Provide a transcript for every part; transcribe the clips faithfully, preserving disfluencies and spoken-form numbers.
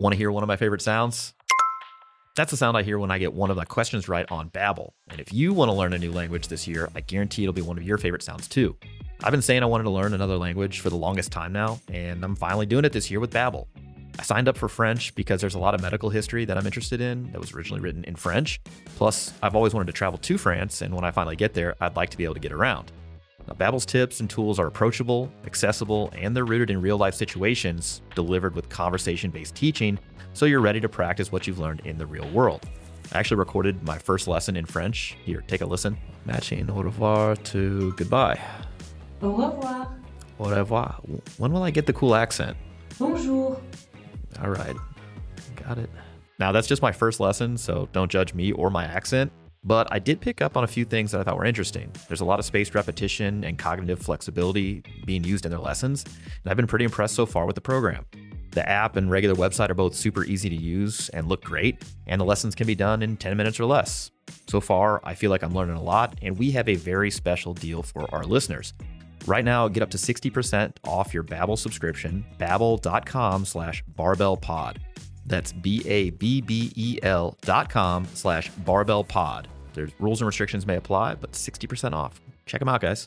Want to hear one of my favorite sounds? That's the sound I hear when I get one of my questions right on Babbel. And if you want to learn a new language this year, I guarantee it'll be one of your favorite sounds too. I've been saying I wanted to learn another language for the longest time now, and I'm finally doing it this year with Babbel. I signed up for French because there's a lot of medical history that I'm interested in that was originally written in French. Plus, I've always wanted to travel to France, and when I finally get there, I'd like to be able to get around. Now, Babbel's tips and tools are approachable, accessible, and they're rooted in real-life situations, delivered with conversation-based teaching, so you're ready to practice what you've learned in the real world. I actually recorded my first lesson in French. Here, take a listen. Matching au revoir to goodbye. Au revoir. Au revoir. When will I get the cool accent? Bonjour. All right, got it. Now, that's just my first lesson, so don't judge me or my accent. But I did pick up on a few things that I thought were interesting. There's a lot of spaced repetition and cognitive flexibility being used in their lessons, and I've been pretty impressed so far with the program. The app and regular website are both super easy to use and look great, and the lessons can be done in ten minutes or less. So far, I feel like I'm learning a lot, and we have a very special deal for our listeners. Right now, get up to sixty percent off your Babbel subscription, babbel.com slash barbellpod. That's B-A-B-B-E-L dot com slash barbellpod. There's rules and restrictions may apply, but sixty percent off. Check them out, guys.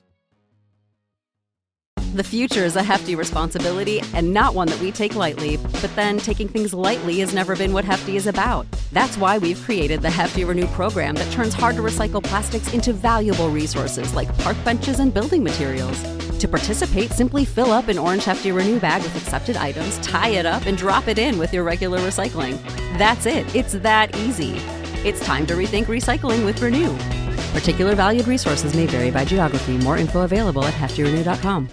The future is a hefty responsibility and not one that we take lightly. But then taking things lightly has never been what Hefty is about. That's why we've created the Hefty Renew program that turns hard-to-recycle plastics into valuable resources like park benches and building materials. To participate, simply fill up an orange Hefty Renew bag with accepted items, tie it up, and drop it in with your regular recycling. That's it. It's that easy. It's time to rethink recycling with Renew. Particular valued resources may vary by geography. More info available at hefty renew dot com.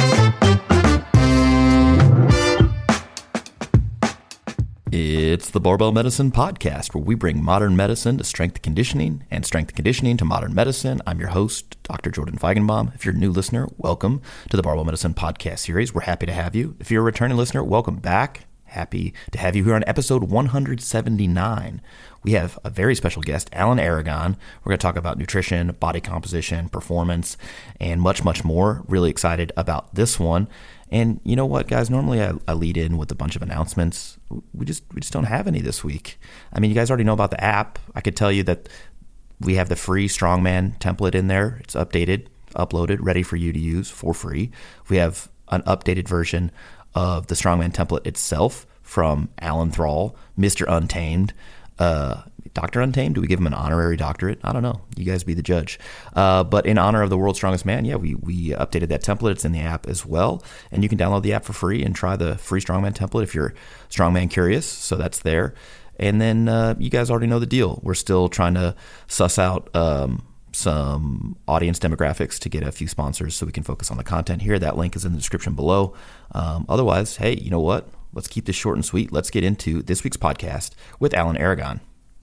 It's the Barbell Medicine Podcast, where we bring modern medicine to strength and conditioning and strength and conditioning to modern medicine. I'm your host, Doctor Jordan Feigenbaum. If you're a new listener, welcome to the Barbell Medicine Podcast series. We're happy to have you. If you're a returning listener, welcome back. Happy to have you here on episode one seventy-nine. We have a very special guest, Alan Aragon. We're going to talk about nutrition, body composition, performance, and much, much more. Really excited about this one. And you know what, guys? Normally I, I lead in with a bunch of announcements. We just we just don't have any this week. I mean, you guys already know about the app. I could tell you that we have the free Strongman template in there. It's updated, uploaded, ready for you to use for free. We have an updated version of the Strongman template itself from Alan Thrall, Mister Untamed. Uh, Doctor Untamed, do we give him an honorary doctorate? I don't know. You guys be the judge. Uh, but in honor of the world's strongest man, yeah, we we updated that template. It's in the app as well. And you can download the app for free and try the free Strongman template if you're Strongman curious. So that's there. And then uh, you guys already know the deal. We're still trying to suss out um, some audience demographics to get a few sponsors so we can focus on the content here. That link is in the description below. Um, otherwise, hey, you know what? Let's keep this short and sweet. Let's get into this week's podcast with Alan Aragon.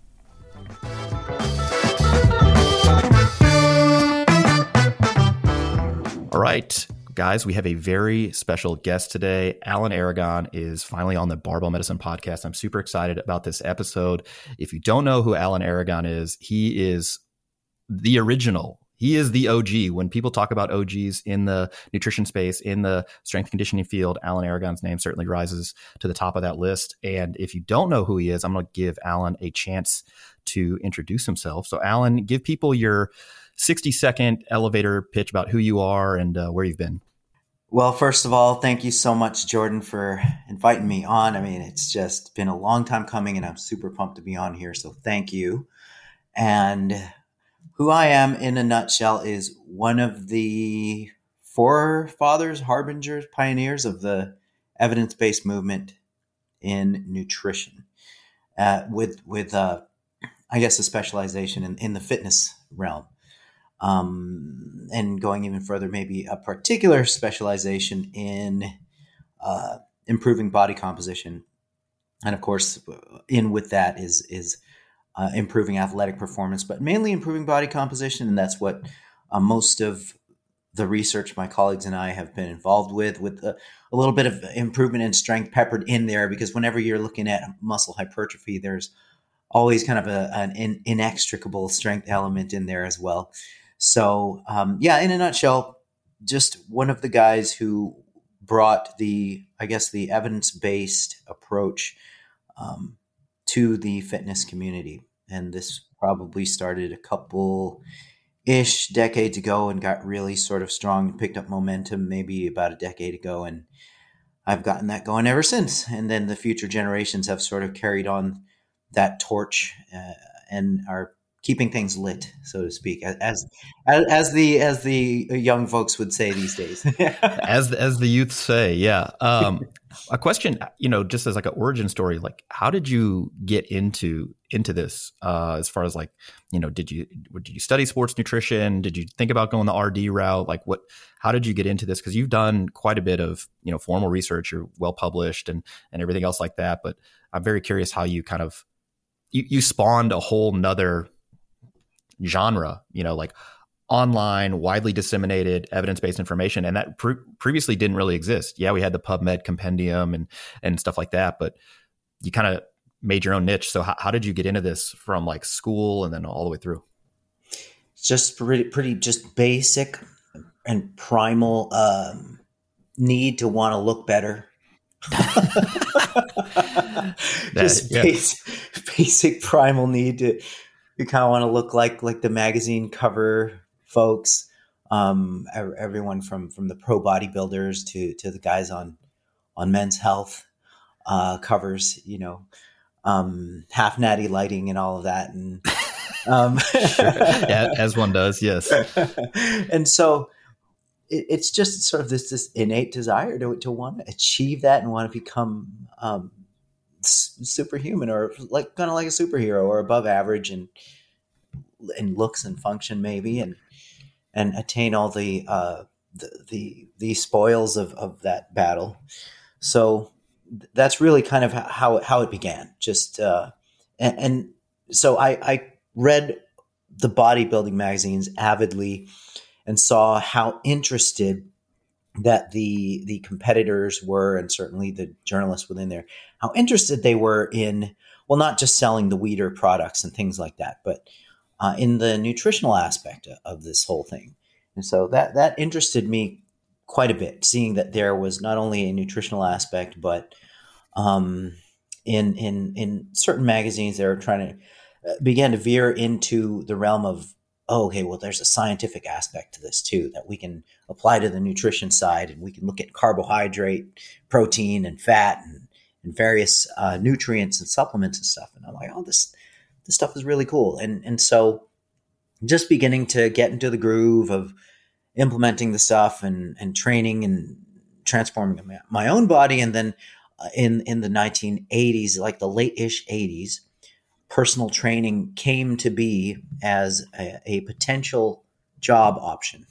All right, guys, we have a very special guest today. Alan Aragon is finally on the Barbell Medicine Podcast. I'm super excited about this episode. If you don't know who Alan Aragon is, he is the original. He is the O G. When people talk about O Gs in the nutrition space, in the strength conditioning field, Alan Aragon's name certainly rises to the top of that list. And if you don't know who he is, I'm going to give Alan a chance to introduce himself. So Alan, give people your sixty second elevator pitch about who you are and uh, where you've been. Well, first of all, thank you so much, Jordan, for inviting me on. I mean, it's just been a long time coming and I'm super pumped to be on here. So thank you. And who I am in a nutshell is one of the forefathers, harbingers, pioneers of the evidence-based movement in nutrition, uh, with, with uh, I guess, a specialization in, in the fitness realm. Um, and going even further, maybe a particular specialization in uh, improving body composition. And of course, in with that is is Uh, improving athletic performance, but mainly improving body composition. And that's what uh, most of the research my colleagues and I have been involved with, with a, a little bit of improvement in strength peppered in there, because whenever you're looking at muscle hypertrophy, there's always kind of a, an in, inextricable strength element in there as well. So um, yeah, in a nutshell, just one of the guys who brought the, I guess, the evidence-based approach um, to the fitness community. And this probably started a couple ish decades ago and got really sort of strong and picked up momentum maybe about a decade ago. And I've gotten that going ever since. And then the future generations have sort of carried on that torch uh, and are keeping things lit, so to speak, as, as as the as the young folks would say these days. as as the youth say, yeah. Um, a question, you know, just as like an origin story, like how did you get into into this? Uh, as far as like, you know, did you did you study sports nutrition? Did you think about going the R D route? Like, what? How did you get into this? Because you've done quite a bit of, you know, formal research. You're well published and and everything else like that. But I'm very curious how you kind of you, you spawned a whole nother genre, you know, like online, widely disseminated evidence-based information. And that pre- previously didn't really exist. Yeah, we had the PubMed compendium and, and stuff like that, but you kind of made your own niche. So how, how did you get into this from like school and then all the way through? Just pretty, pretty just basic and primal um, need to want to look better. Just yeah. basic, basic primal need to you kind of want to look like like the magazine cover folks, um, everyone from from the pro bodybuilders to to the guys on on Men's Health uh, covers, you know, um, Half Natty Lighting and all of that, and um, sure. Yeah, as one does, yes. And so it, it's just sort of this this innate desire to to want to achieve that and want to become um, superhuman or like kind of like a superhero or above average and in looks and function maybe and and attain all the uh the the, the spoils of, of that battle. So that's really kind of how how it began. Just uh and, and so I I read the bodybuilding magazines avidly and saw how interested that the the competitors were, and certainly the journalists within there, how interested they were in, well, not just selling the Weider products and things like that, but uh, in the nutritional aspect of this whole thing. And so that that interested me quite a bit, seeing that there was not only a nutritional aspect, but um, in in in certain magazines they were trying to uh, began to veer into the realm of, oh, okay, well, there's a scientific aspect to this too that we can apply to the nutrition side, and we can look at carbohydrate, protein, and fat, and, and various uh, nutrients and supplements and stuff. And I'm like, oh, this this stuff is really cool. And and so just beginning to get into the groove of implementing the stuff and and training and transforming my own body, and then uh, in in the nineteen eighties, like the late-ish eighties. Personal training came to be as a, a potential job option.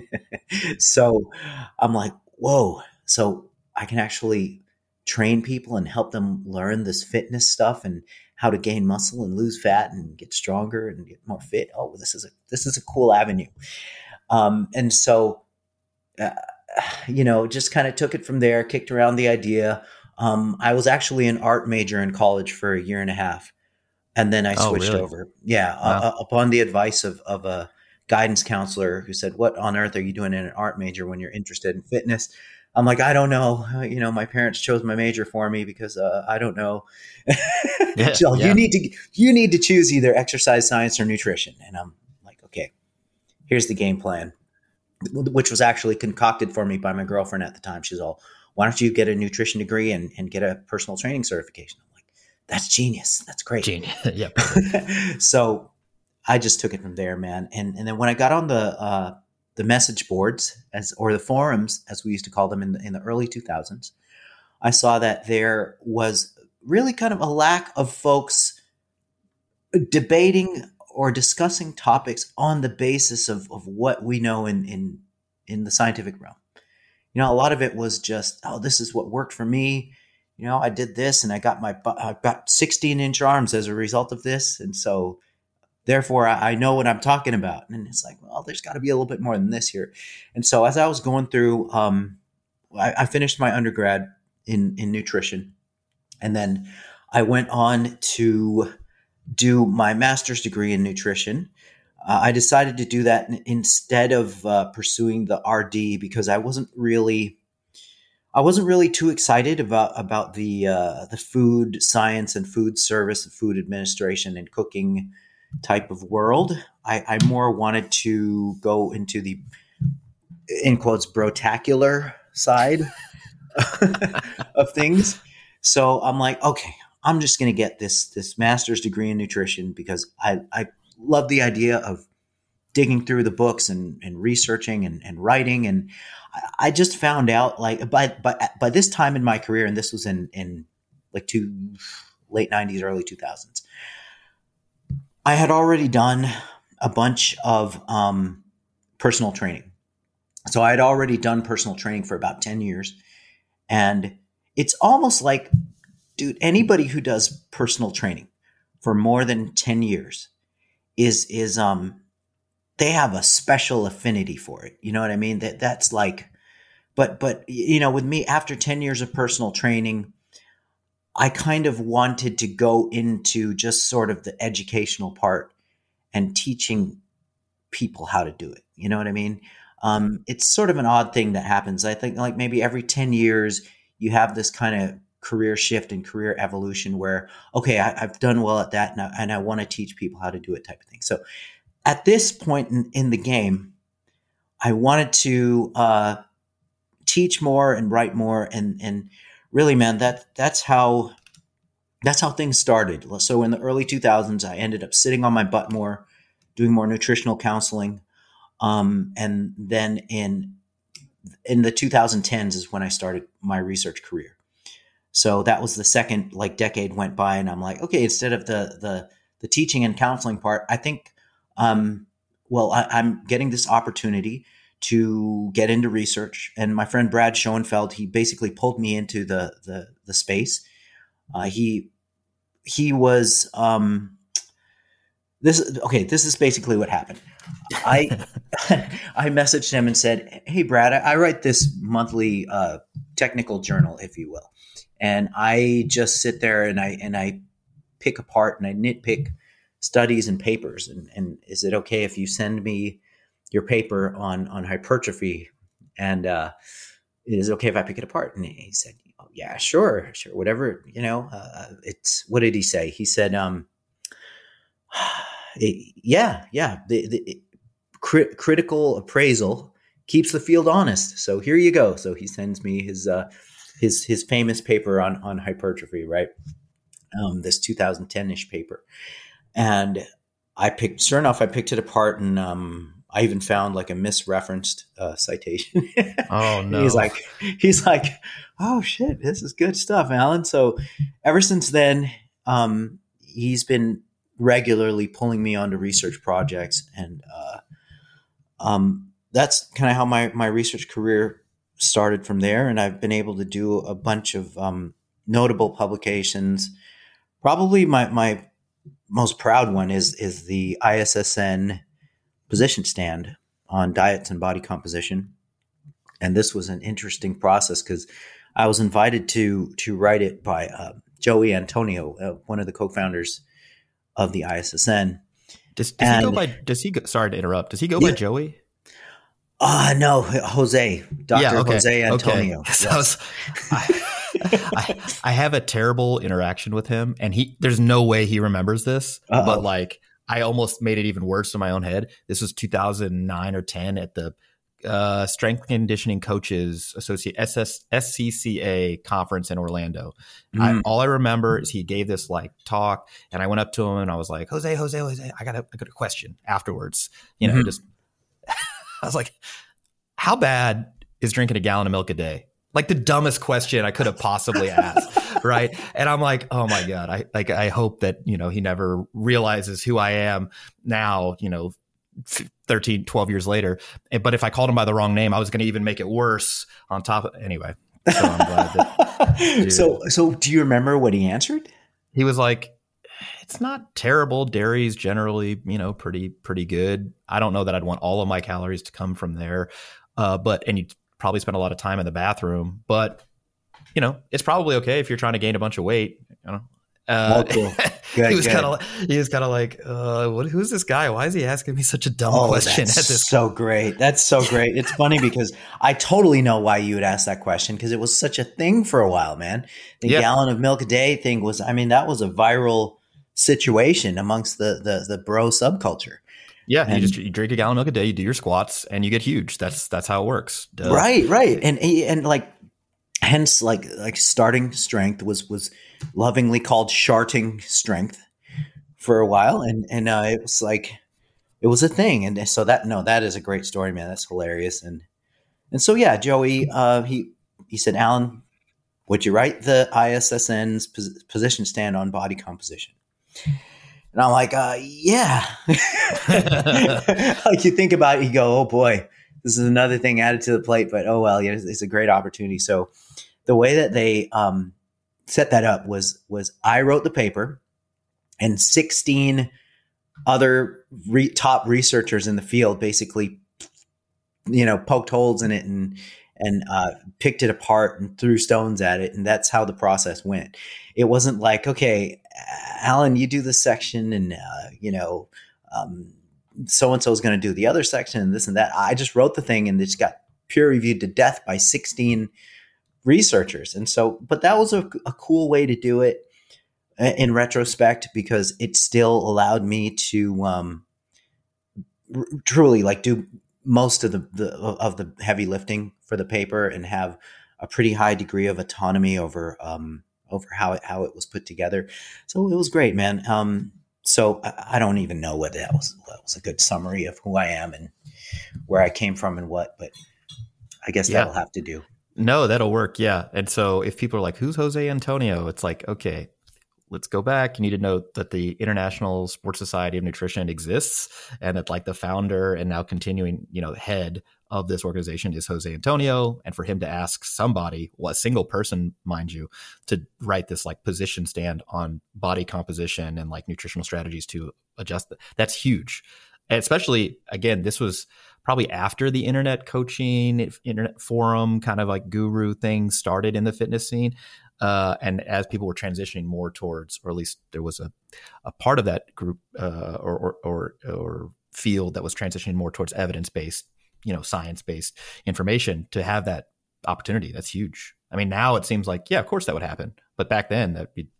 So I'm like, whoa, so I can actually train people and help them learn this fitness stuff and how to gain muscle and lose fat and get stronger and get more fit. Oh, this is a, this is a cool avenue. Um, and so, uh, you know, just kind of took it from there, kicked around the idea. Um, I was actually an art major in college for a year and a half. And then I switched oh, really? over. Yeah. Wow. Uh, upon the advice of, of a guidance counselor who said, what on earth are you doing in an art major when you're interested in fitness? I'm like, I don't know. Uh, you know, my parents chose my major for me because uh, I don't know. Yeah, Jill, yeah. you need to, you need to choose either exercise science or nutrition. And I'm like, okay, here's the game plan, which was actually concocted for me by my girlfriend at the time. She's all, why don't you get a nutrition degree and, and get a personal training certification? That's genius. That's great. Genius. Yeah. So I just took it from there, man. And and then when I got on the uh, the message boards as or the forums, as we used to call them in the, in the early two thousands, I saw that there was really kind of a lack of folks debating or discussing topics on the basis of, of what we know in, in in the scientific realm. You know, a lot of it was just, oh, this is what worked for me. You know, I did this and I got my, I got sixteen inch arms as a result of this. And so therefore I, I know what I'm talking about. And it's like, well, there's got to be a little bit more than this here. And so as I was going through, um, I, I finished my undergrad in, in nutrition. And then I went on to do my master's degree in nutrition. Uh, I decided to do that in, instead of uh, pursuing the R D because I wasn't really I wasn't really too excited about about the uh, the food science and food service and food administration and cooking type of world. I, I more wanted to go into the, in quotes, brotacular side of things. So I'm like, okay, I'm just going to get this this master's degree in nutrition because I, I love the idea of digging through the books and, and researching and, and writing. And I, I just found out like by, by, by this time in my career, and this was in, in like two late nineties, early two thousands, I had already done a bunch of um, personal training. So I had already done personal training for about ten years. And it's almost like, dude, anybody who does personal training for more than ten years is, is, um, they have a special affinity for it. You know what I mean? That that's like, but, but, you know, with me, after ten years of personal training, I kind of wanted to go into just sort of the educational part and teaching people how to do it. You know what I mean? Um, it's sort of an odd thing that happens. I think like maybe every ten years you have this kind of career shift and career evolution where, okay, I, I've done well at that and I, and I want to teach people how to do it type of thing. So at this point in, in the game, I wanted to uh, teach more and write more. And, and really, man, that that's how that's how things started. So in the early two thousands, I ended up sitting on my butt more, doing more nutritional counseling. Um, and then in in the twenty tens is when I started my research career. So that was the second like decade went by, and I'm like, okay, instead of the the the teaching and counseling part, I think, um, well, I, I'm getting this opportunity to get into research. And my friend Brad Schoenfeld, he basically pulled me into the the the space. Uh, he he was um, this okay. This is basically what happened. I I messaged him and said, "Hey, Brad, I, I write this monthly uh, technical journal, if you will, and I just sit there and I and I pick apart and I nitpick studies and papers. And, and is it okay if you send me your paper on on hypertrophy? And uh, is it okay if I pick it apart?" And he said, "Oh, yeah, sure, sure, whatever. You know, uh, it's what did he say? He said, um, it, yeah, yeah, the, the cri- critical appraisal keeps the field honest. So here you go." So he sends me his uh, his his famous paper on on hypertrophy, right? Um, this two thousand ten-ish paper, and I picked. Sure enough, I picked it apart, and um, I even found like a misreferenced uh, citation. Oh no! he's like, he's like, "Oh shit, this is good stuff, Alan." So ever since then, um, he's been regularly pulling me onto research projects, and uh, um, that's kind of how my my research career started from there. And I've been able to do a bunch of um, notable publications. Probably my my most proud one is is the I S S N position stand on diets and body composition. And this was an interesting process because I was invited to to write it by uh, Joey Antonio, uh, one of the co-founders of the I S S N. Does, does and, he go by? Does he? Go, sorry to interrupt. Does he go yeah. by Joey? Uh no, Jose, Doctor Yeah, okay, Jose Antonio. Okay. So yes. I, was, I, I, I have a terrible interaction with him, and he there's no way he remembers this. Uh-oh. But like, I almost made it even worse in my own head. This was two thousand nine or ten at the uh, Strength Conditioning Coaches Associate S S, S C C A conference in Orlando. Mm. I, all I remember is he gave this like talk, and I went up to him and I was like, Jose, Jose, Jose, I got a, I got a question afterwards. You know, mm-hmm. just I was like, how bad is drinking a gallon of milk a day? Like the dumbest question I could have possibly asked. Right. And I'm like, oh my God, I like, I hope that, you know, he never realizes who I am now, you know, thirteen, twelve years later. But if I called him by the wrong name, I was going to even make it worse on top of anyway. So I'm glad that. Dude, so, so do you remember what he answered? He was like, it's not terrible. Dairy's generally, you know, pretty, pretty good. I don't know that I'd want all of my calories to come from there. Uh, but, and you probably spend a lot of time in the bathroom, but you know, it's probably okay if you're trying to gain a bunch of weight, you know? Uh, oh, cool. Good, he was good. kind of he was kind of like, uh, what? Who's this guy? Why is he asking me such a dumb Oh, question? that's At this so great. That's so great. It's funny because I totally know why you would ask that question because it was such a thing for a while, man. The Yeah. gallon of milk a day thing was, I mean, that was a viral situation amongst the the, the bro subculture. Yeah, And- you just you drink a gallon of milk a day, you do your squats, and you get huge. That's that's how it works. Duh. Right, right. And and like hence like like starting strength was was lovingly called sharting strength for a while. And and uh, it was like it was a thing. And so that no, that is a great story, man. That's hilarious. And and so yeah, Joey, uh, he he said, Alan, would you write the I S S N's pos- position stand on body composition? And I'm like, uh, yeah. Like you think about it, you go, oh boy, this is another thing added to the plate, but oh well, yeah, it's, it's a great opportunity. So the way that they um, set that up was was I wrote the paper, and sixteen other re- top researchers in the field basically, you know, poked holes in it and and uh, picked it apart and threw stones at it, and that's how the process went. It wasn't like, okay, Alan, you do this section, and uh, you know, um, so and so is going to do the other section, and this and that. I just wrote the thing, and it just got peer reviewed to death by sixteen researchers. And so, but that was a, a cool way to do it in retrospect because it still allowed me to um, r- truly like do most of the, the of the heavy lifting for the paper and have a pretty high degree of autonomy over um, over how it how it was put together. So it was great, man. Um, so I, I don't even know whether that was that was a good summary of who I am and where I came from and what, but I guess Yeah. that'll have to do. No, that'll work. Yeah. And so if people are like, who's Jose Antonio? It's like, okay, let's go back. You need to know that the International Sports Society of Nutrition exists and that like the founder and now continuing, you know, head of this organization is Jose Antonio. And for him to ask somebody, well, a single person, mind you, to write this like position stand on body composition and like nutritional strategies to adjust, that's huge. And especially, again, this was probably after the internet coaching, internet forum kind of like guru thing started in the fitness scene. Uh, and as people were transitioning more towards, or at least there was a, a part of that group uh, or, or, or, or field that was transitioning more towards evidence-based, you know, science-based information, to have that opportunity, that's huge. I mean, now it seems like, yeah, of course that would happen. But back then that'd be,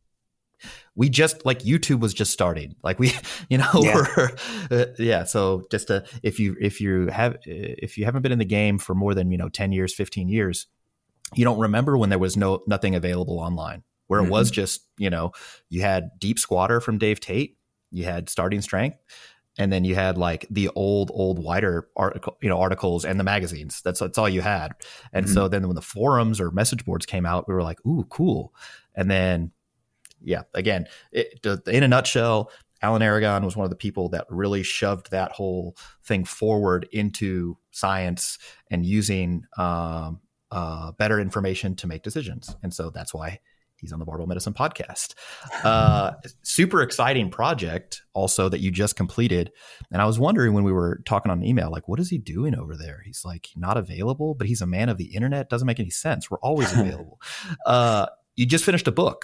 we just like YouTube was just starting, like we, you know, Yeah. we're, uh, yeah. So just to, if you, if you have, if you haven't been in the game for more than, you know, ten years, fifteen years, you don't remember when there was no, nothing available online, where it Mm-hmm. was just, you know, you had Deep Squatter from Dave Tate, you had Starting Strength, and then you had like the old, old wider article, you know, articles and the magazines. That's, that's all you had. And Mm-hmm. so then when the forums or message boards came out, we were like, ooh, cool. And then, yeah, again, it, in a nutshell, Alan Aragon was one of the people that really shoved that whole thing forward into science and using um, uh, better information to make decisions. And so that's why he's on the Barbell Medicine podcast. Uh, super exciting project also that you just completed. And I was wondering when we were talking on email, like, what is he doing over there? He's like not available, but he's a man of the internet. Doesn't make any sense. We're always available. Uh, you just finished a book.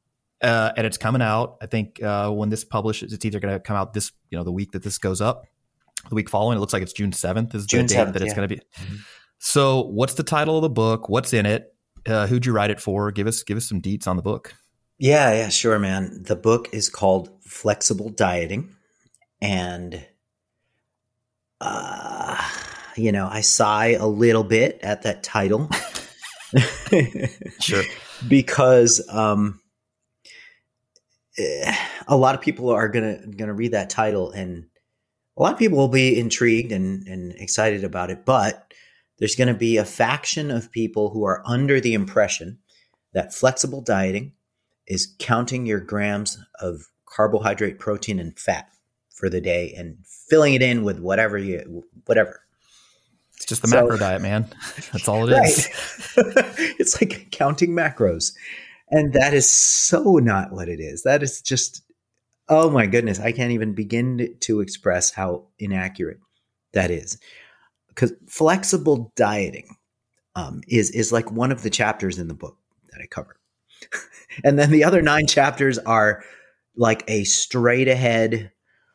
Uh, and it's coming out. I think uh, when this publishes, it's either going to come out this, you know, the week that this goes up, the week following. It looks like it's June seventh is the June date seventh, that it's yeah. going to be. Mhm. So, what's the title of the book? What's in it? Uh, who'd you write it for? Give us give us some deets on the book. Yeah, yeah, sure, man. The book is called Flexible Dieting. And, uh, you know, I sigh a little bit at that title. Sure. Because um, eh, a lot of people are gonna gonna read that title, and a lot of people will be intrigued and, and excited about it. But there's going to be a faction of people who are under the impression that flexible dieting is counting your grams of carbohydrate, protein, and fat for the day and filling it in with whatever you whatever. It's just the So- macro diet, man. That's all it is. Right. It's like counting macros. And that is so not what it is. That is just, oh my goodness. I can't even begin to express how inaccurate that is. Because flexible dieting um, is, is like one of the chapters in the book that I cover. And then the other nine chapters are like a straight ahead,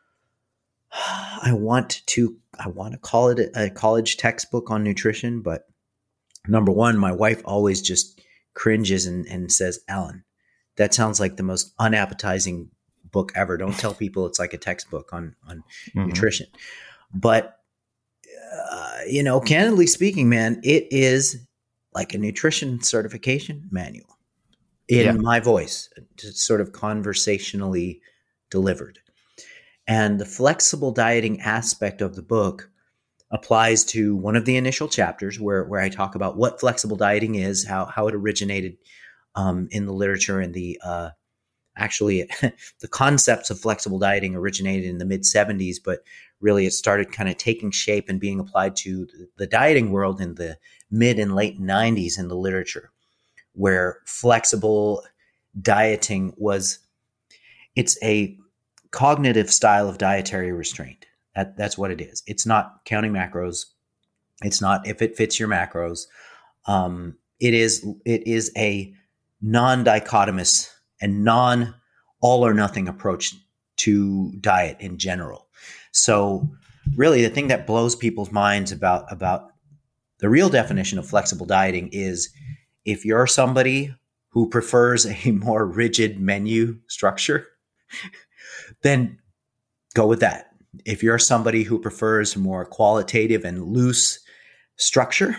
I want to, I want to call it a, a college textbook on nutrition, but number one, my wife always just cringes and, and says, Alan, that sounds like the most unappetizing book ever. Don't tell people it's like a textbook on, on mm-hmm. nutrition. But, uh, you know, candidly speaking, man, it is like a nutrition certification manual in yeah. my voice, sort of conversationally delivered. And the flexible dieting aspect of the book applies to one of the initial chapters where, where I talk about what flexible dieting is, how, how it originated um, in the literature, and the uh, actually the concepts of flexible dieting originated in the mid seventies, but really it started kind of taking shape and being applied to the dieting world in the mid and late nineties in the literature, where flexible dieting was, it's a cognitive style of dietary restraint. That, that's what it is. It's not counting macros. It's not if it fits your macros. Um, it is it is a non-dichotomous and non all or nothing approach to diet in general. So really the thing that blows people's minds about, about the real definition of flexible dieting is if you're somebody who prefers a more rigid menu structure, then go with that. If you're somebody who prefers more qualitative and loose structure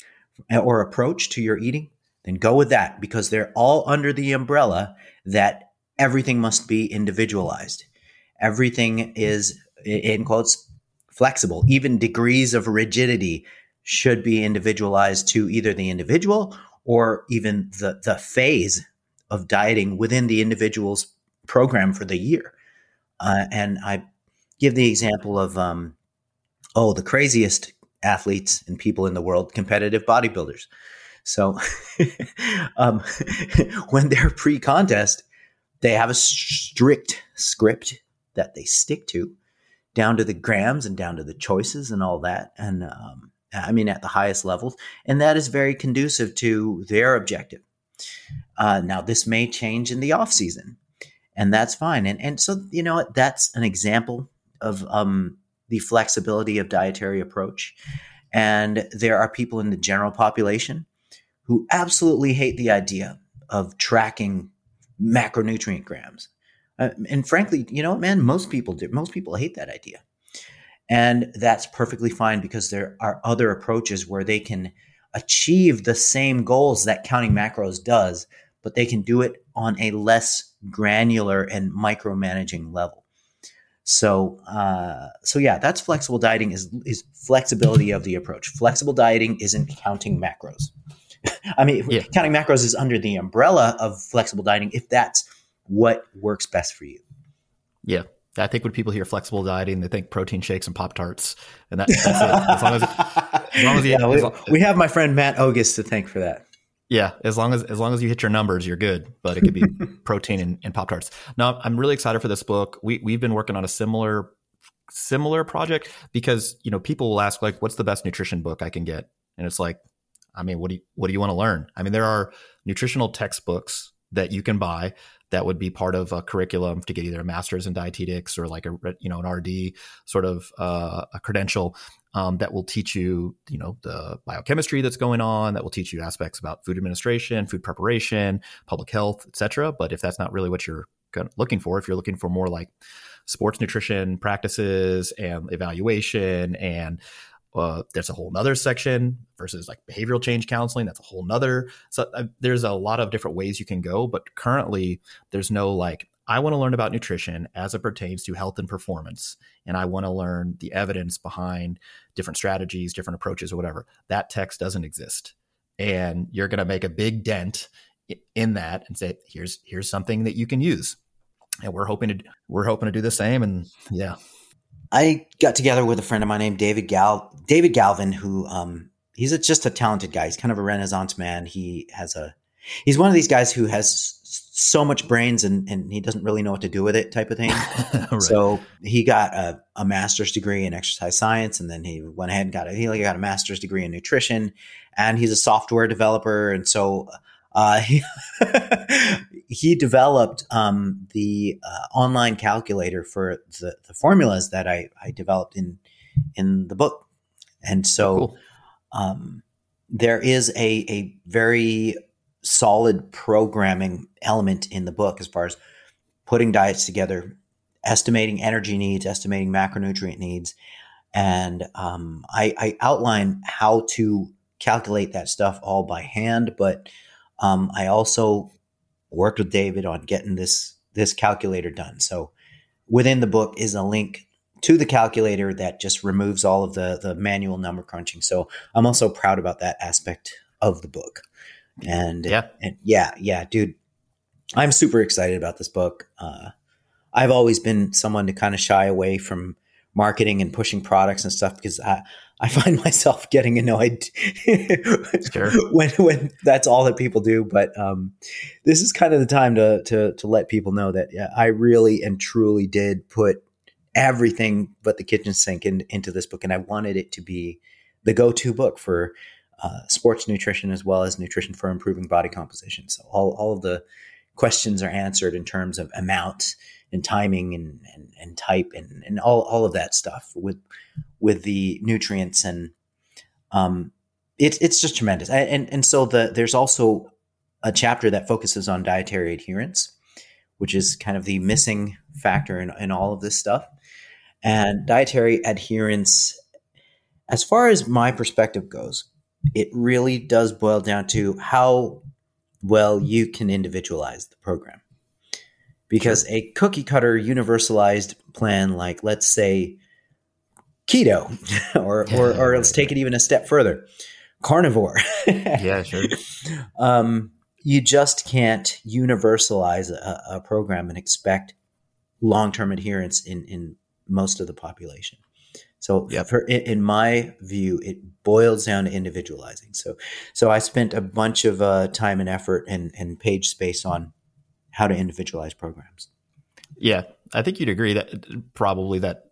or approach to your eating, then go with that, because they're all under the umbrella that everything must be individualized. Everything is, in quotes, flexible. Even degrees of rigidity should be individualized to either the individual or even the, the phase of dieting within the individual's program for the year. Uh, and I give the example of, um, oh, the craziest athletes and people in the world, competitive bodybuilders. So um, when they're pre-contest, they have a strict script that they stick to, down to the grams and down to the choices and all that. And um, I mean, at the highest levels. And that is very conducive to their objective. Uh, now, this may change in the off season, and that's fine. And, and so, you know, that's an example of um, the flexibility of dietary approach. And there are people in the general population who absolutely hate the idea of tracking macronutrient grams. Uh, and frankly, you know what, man, most people do. Most people hate that idea. And that's perfectly fine, because there are other approaches where they can achieve the same goals that counting macros does, but they can do it on a less granular and micromanaging level. So, uh, so yeah, that's flexible dieting is, is flexibility of the approach. Flexible dieting isn't counting macros. I mean, yeah. Counting macros is under the umbrella of flexible dieting if that's what works best for you. Yeah. I think when people hear flexible dieting, they think protein shakes and Pop-Tarts, and that, that's it. As long as, as, long as you, yeah, we, as long, we have my friend Matt Ogus to thank for that. Yeah, as long as as long as you hit your numbers, you're good. But it could be protein and, and Pop-Tarts. Now, I'm really excited for this book. We we've been working on a similar similar project, because you know people will ask, like, what's the best nutrition book I can get? And it's like, I mean, what do you what do you want to learn? I mean, there are nutritional textbooks that you can buy that would be part of a curriculum to get either a master's in dietetics or like a, you know, an R D sort of uh, a credential um, that will teach you, you know, the biochemistry that's going on, that will teach you aspects about food administration, food preparation, public health, et cetera. But if that's not really what you're looking for, if you're looking for more like sports nutrition practices and evaluation, and Uh, there's a whole nother section versus like behavioral change counseling. That's a whole nother. So uh, there's a lot of different ways you can go, but currently there's no like, I want to learn about nutrition as it pertains to health and performance. And I want to learn the evidence behind different strategies, different approaches, or whatever. That text doesn't exist. And you're going to make a big dent in that and say, here's, here's something that you can use. And we're hoping to, we're hoping to do the same. And yeah. I got together with a friend of mine named David Gal, David Galvin, who um, he's a, just a talented guy. He's kind of a Renaissance man. He has a, he's one of these guys who has so much brains and, and he doesn't really know what to do with it, type of thing. Right. So he got a, a master's degree in exercise science, and then he went ahead and got a, he got a master's degree in nutrition, and he's a software developer. And so Uh, he, he developed um, the uh, online calculator for the, the formulas that I, I developed in in the book. And so Cool. um, there is a, a very solid programming element in the book as far as putting diets together, estimating energy needs, estimating macronutrient needs. And um, I, I outline how to calculate that stuff all by hand, but um, I also worked with David on getting this this calculator done. So within the book is a link to the calculator that just removes all of the the manual number crunching. So I'm also proud about that aspect of the book. And Yeah. and yeah, yeah, dude, I'm super excited about this book. Uh, I've always been someone to kind of shy away from marketing and pushing products and stuff because I, I find myself getting annoyed Sure. when when that's all that people do. But um, this is kind of the time to to to let people know that yeah, I really and truly did put everything but the kitchen sink in, into this book, and I wanted it to be the go-to book for uh, sports nutrition as well as nutrition for improving body composition. So all all of the questions are answered in terms of amount and timing and, and, and type and, and all, all of that stuff with with the nutrients. And um, it, it's just tremendous. And, and so the, there's also a chapter that focuses on dietary adherence, which is kind of the missing factor in, in all of this stuff. And dietary adherence, as far as my perspective goes, it really does boil down to how well you can individualize the program. Because a cookie cutter universalized plan, like let's say keto, or, or, or let's take it even a step further, carnivore. Yeah, sure. Um, you just can't universalize a, a program and expect long-term adherence in, in most of the population. So Yep. for, in my view, it boils down to individualizing. So, so I spent a bunch of uh, time and effort and, and page space on how to individualize programs. Yeah, I think you'd agree that probably that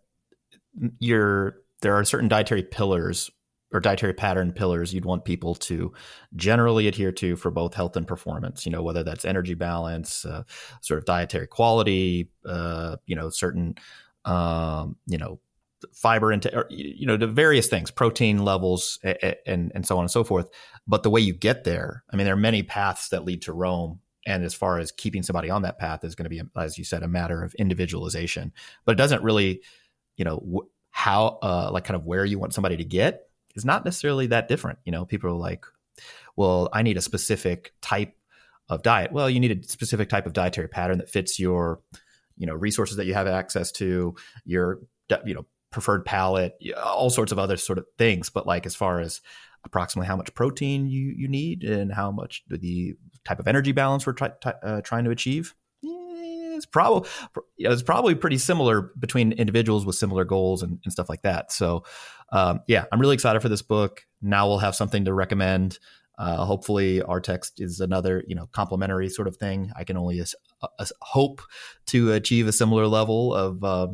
you're, there are certain dietary pillars or dietary pattern pillars you'd want people to generally adhere to for both health and performance, you know, whether that's energy balance, uh, sort of dietary quality, uh, you know, certain, um, you know, fiber intake, or, you know, the various things, protein levels and, and, and so on and so forth. But the way you get there, I mean, there are many paths that lead to Rome. And as far as keeping somebody on that path is going to be, as you said, a matter of individualization. But it doesn't really, you know, wh- how, uh, like kind of where you want somebody to get is not necessarily that different. You know, people are like, well, I need a specific type of diet. Well, you need a specific type of dietary pattern that fits your, you know, resources that you have access to, your, you know, preferred palate, all sorts of other sort of things. But like, as far as approximately how much protein you, you need and how much the type of energy balance we're try, uh, trying to achieve, it's probably, it's probably pretty similar between individuals with similar goals and, and stuff like that. So um, yeah, I'm really excited for this book. Now we'll have something to recommend. Uh, hopefully our text is another, you know, complementary sort of thing. I can only uh, uh, hope to achieve a similar level of uh,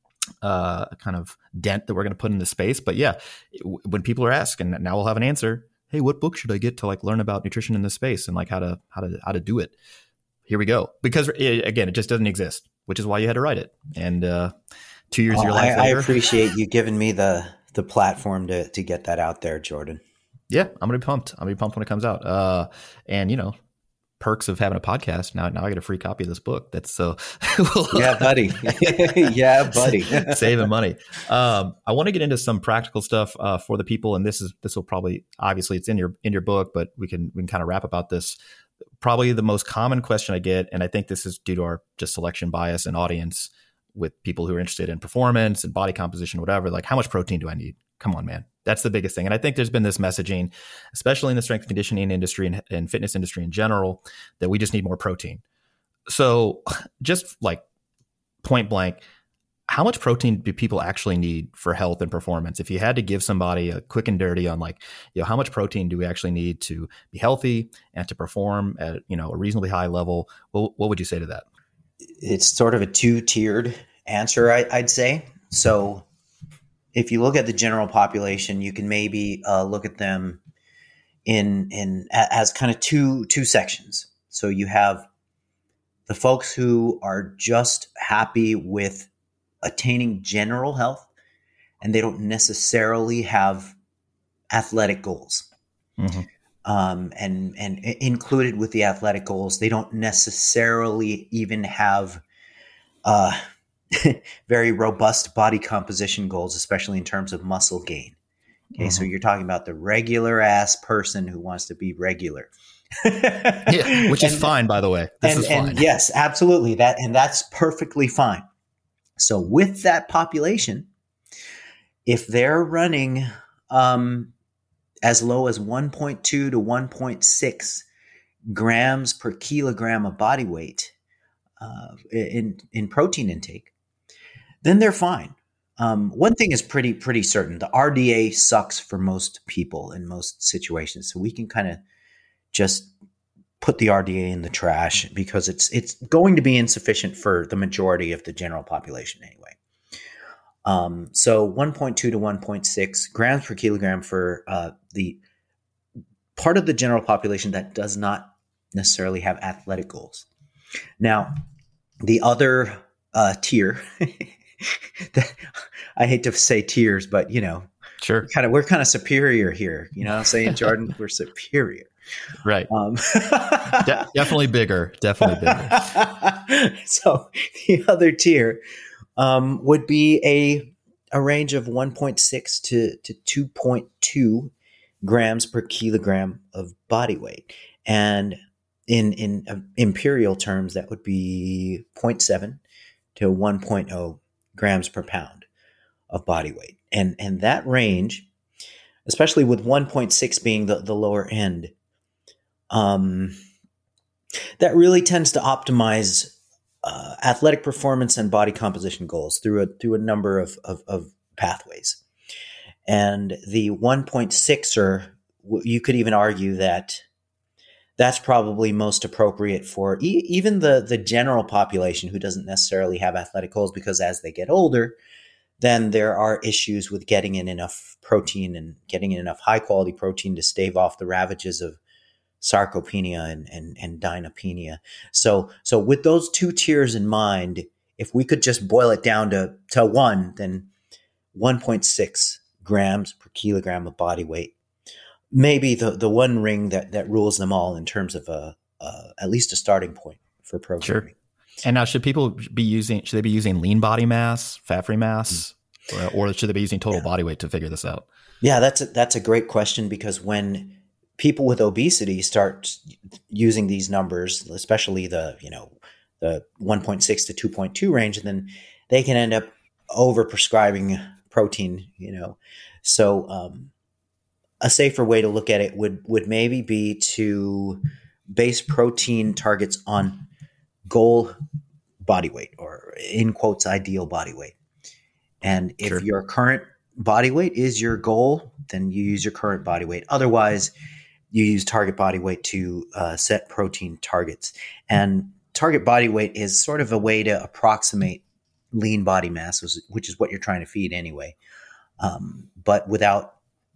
uh, kind of dent that we're going to put in the space. But yeah, when people are asking, now we'll have an answer. Hey, what book should I get to like learn about nutrition in this space and like how to, how to, how to do it? Here we go. Because it, again, it just doesn't exist, which is why you had to write it. And uh, two years oh, of your life I, later. I appreciate you giving me the, the platform to, to get that out there, Jordan. Yeah, I'm going to be pumped. I'm going to be pumped when it comes out. Uh, and you know, perks of having a podcast. Now, now I get a free copy of this book. That's so. Yeah, buddy. yeah, buddy. Saving money. Um, I want to get into some practical stuff uh, for the people, and this is this will probably obviously it's in your in your book, but we can we can kind of wrap about this. Probably the most common question I get, and I think this is due to our just selection bias and audience with people who are interested in performance and body composition, whatever. Like, how much protein do I need? Come on, man. That's the biggest thing. And I think there's been this messaging, especially in the strength and conditioning industry and, and fitness industry in general, that we just need more protein. So just like point blank, how much protein do people actually need for health and performance? If you had to give somebody a quick and dirty on like, you know, how much protein do we actually need to be healthy and to perform at, you know, a reasonably high level, well, what would you say to that? It's sort of a two-tiered answer, I, I'd say. So if you look at the general population, you can maybe uh, look at them in in as kind of two two sections. So you have the folks who are just happy with attaining general health, and they don't necessarily have athletic goals. Mm-hmm. Um, and and included with the athletic goals, they don't necessarily even have uh, very robust body composition goals, especially in terms of muscle gain. Okay, mm-hmm. So you're talking about the regular ass person who wants to be regular. Yeah, which is and, fine, by the way. This and, is fine. And yes, absolutely. That and that's perfectly fine. So with that population, if they're running um, as low as one point two to one point six grams per kilogram of body weight uh, in in protein intake, then they're fine. Um, one thing is pretty pretty certain: the R D A sucks for most people in most situations. So we can kind of just put the R D A in the trash because it's it's going to be insufficient for the majority of the general population anyway. Um, so one point two to one point six grams per kilogram for uh, the part of the general population that does not necessarily have athletic goals. Now, the other uh, tier, I hate to say tiers, but you know, sure, kind of we're kind of superior here. You know what I'm saying, Jordan? We're superior. Right. Um, De- definitely bigger. Definitely bigger. So the other tier um, would be a a range of one point six to, to two point two grams per kilogram of body weight. And in, in uh, imperial terms, that would be zero point seven to one point zero grams per pound of body weight. And, and that range, especially with one point six being the, the lower end, Um, that really tends to optimize uh, athletic performance and body composition goals through a through a number of, of, of pathways. And the one point sixer, you could even argue that that's probably most appropriate for e- even the, the general population who doesn't necessarily have athletic goals, because as they get older, then there are issues with getting in enough protein and getting in enough high quality protein to stave off the ravages of sarcopenia and, and, and dynapenia. So, so with those two tiers in mind, if we could just boil it down to, to one, then one point six grams per kilogram of body weight, maybe the, the one ring that, that rules them all in terms of a, uh, at least a starting point for programming. Sure. And now should people be using, should they be using lean body mass, fat-free mass, mm-hmm. or, or should they be using total yeah. body weight to figure this out? Yeah, that's a, that's a great question, because when people with obesity start using these numbers, especially the, you know, the one point six to two point two range, and then they can end up over prescribing protein, you know. So um, a safer way to look at it would, would maybe be to base protein targets on goal body weight, or in quotes, ideal body weight. And if sure. your current body weight is your goal, then you use your current body weight. Otherwise, you use target body weight to uh, set protein targets. And target body weight is sort of a way to approximate lean body mass, which is what you're trying to feed anyway. Um, but without,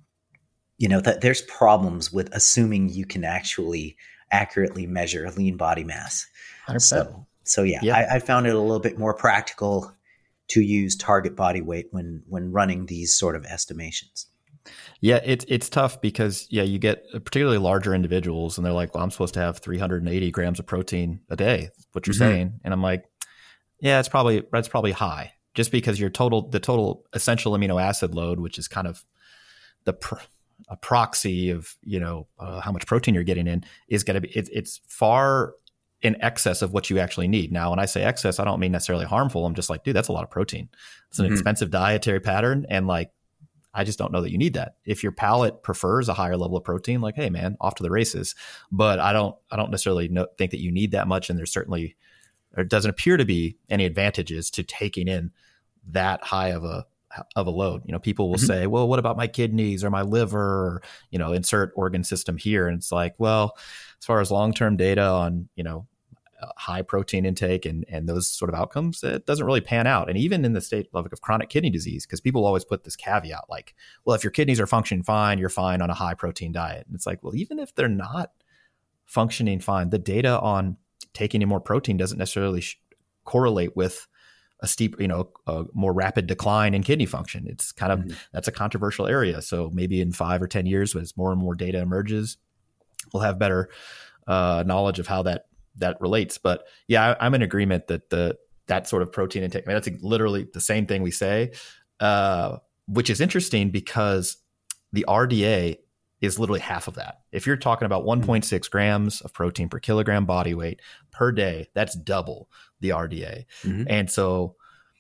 you know, th- there's problems with assuming you can actually accurately measure lean body mass. one hundred percent. So, so yeah, yeah. I, I found it a little bit more practical to use target body weight when when running these sort of estimations. Yeah, it's it's tough because, yeah, you get particularly larger individuals and they're like, well, I'm supposed to have three hundred eighty grams of protein a day, what you're mm-hmm. saying. And I'm like, yeah, it's probably, that's probably high, just because your total, the total essential amino acid load, which is kind of the pr- a proxy of, you know, uh, how much protein you're getting in, is going to be, it, it's far in excess of what you actually need. Now, when I say excess, I don't mean necessarily harmful. I'm just like, dude, that's a lot of protein. It's an mm-hmm. expensive dietary pattern. And like, I just don't know that you need that. If your palate prefers a higher level of protein, like, hey man, off to the races. But I don't, I don't necessarily know, think that you need that much. And there's certainly, there doesn't appear to be any advantages to taking in that high of a, of a load. You know, people will mm-hmm. say, well, what about my kidneys or my liver, or, you know, insert organ system here. And it's like, well, as far as long-term data on, you know, high protein intake and, and those sort of outcomes, it doesn't really pan out. And even in the state of, of chronic kidney disease, because people always put this caveat like, well, if your kidneys are functioning fine, you're fine on a high protein diet. And it's like, well, even if they're not functioning fine, the data on taking in more protein doesn't necessarily sh- correlate with a steep, you know, a more rapid decline in kidney function. It's kind of, mm-hmm. that's a controversial area. So maybe in five or ten years, as more and more data emerges, we'll have better uh, knowledge of how that that relates. But yeah, I, I'm in agreement that the that sort of protein intake, I mean, that's literally the same thing we say, uh, which is interesting because the R D A is literally half of that. If you're talking about one point six grams of protein per kilogram body weight per day, that's double the R D A. Mm-hmm. And so,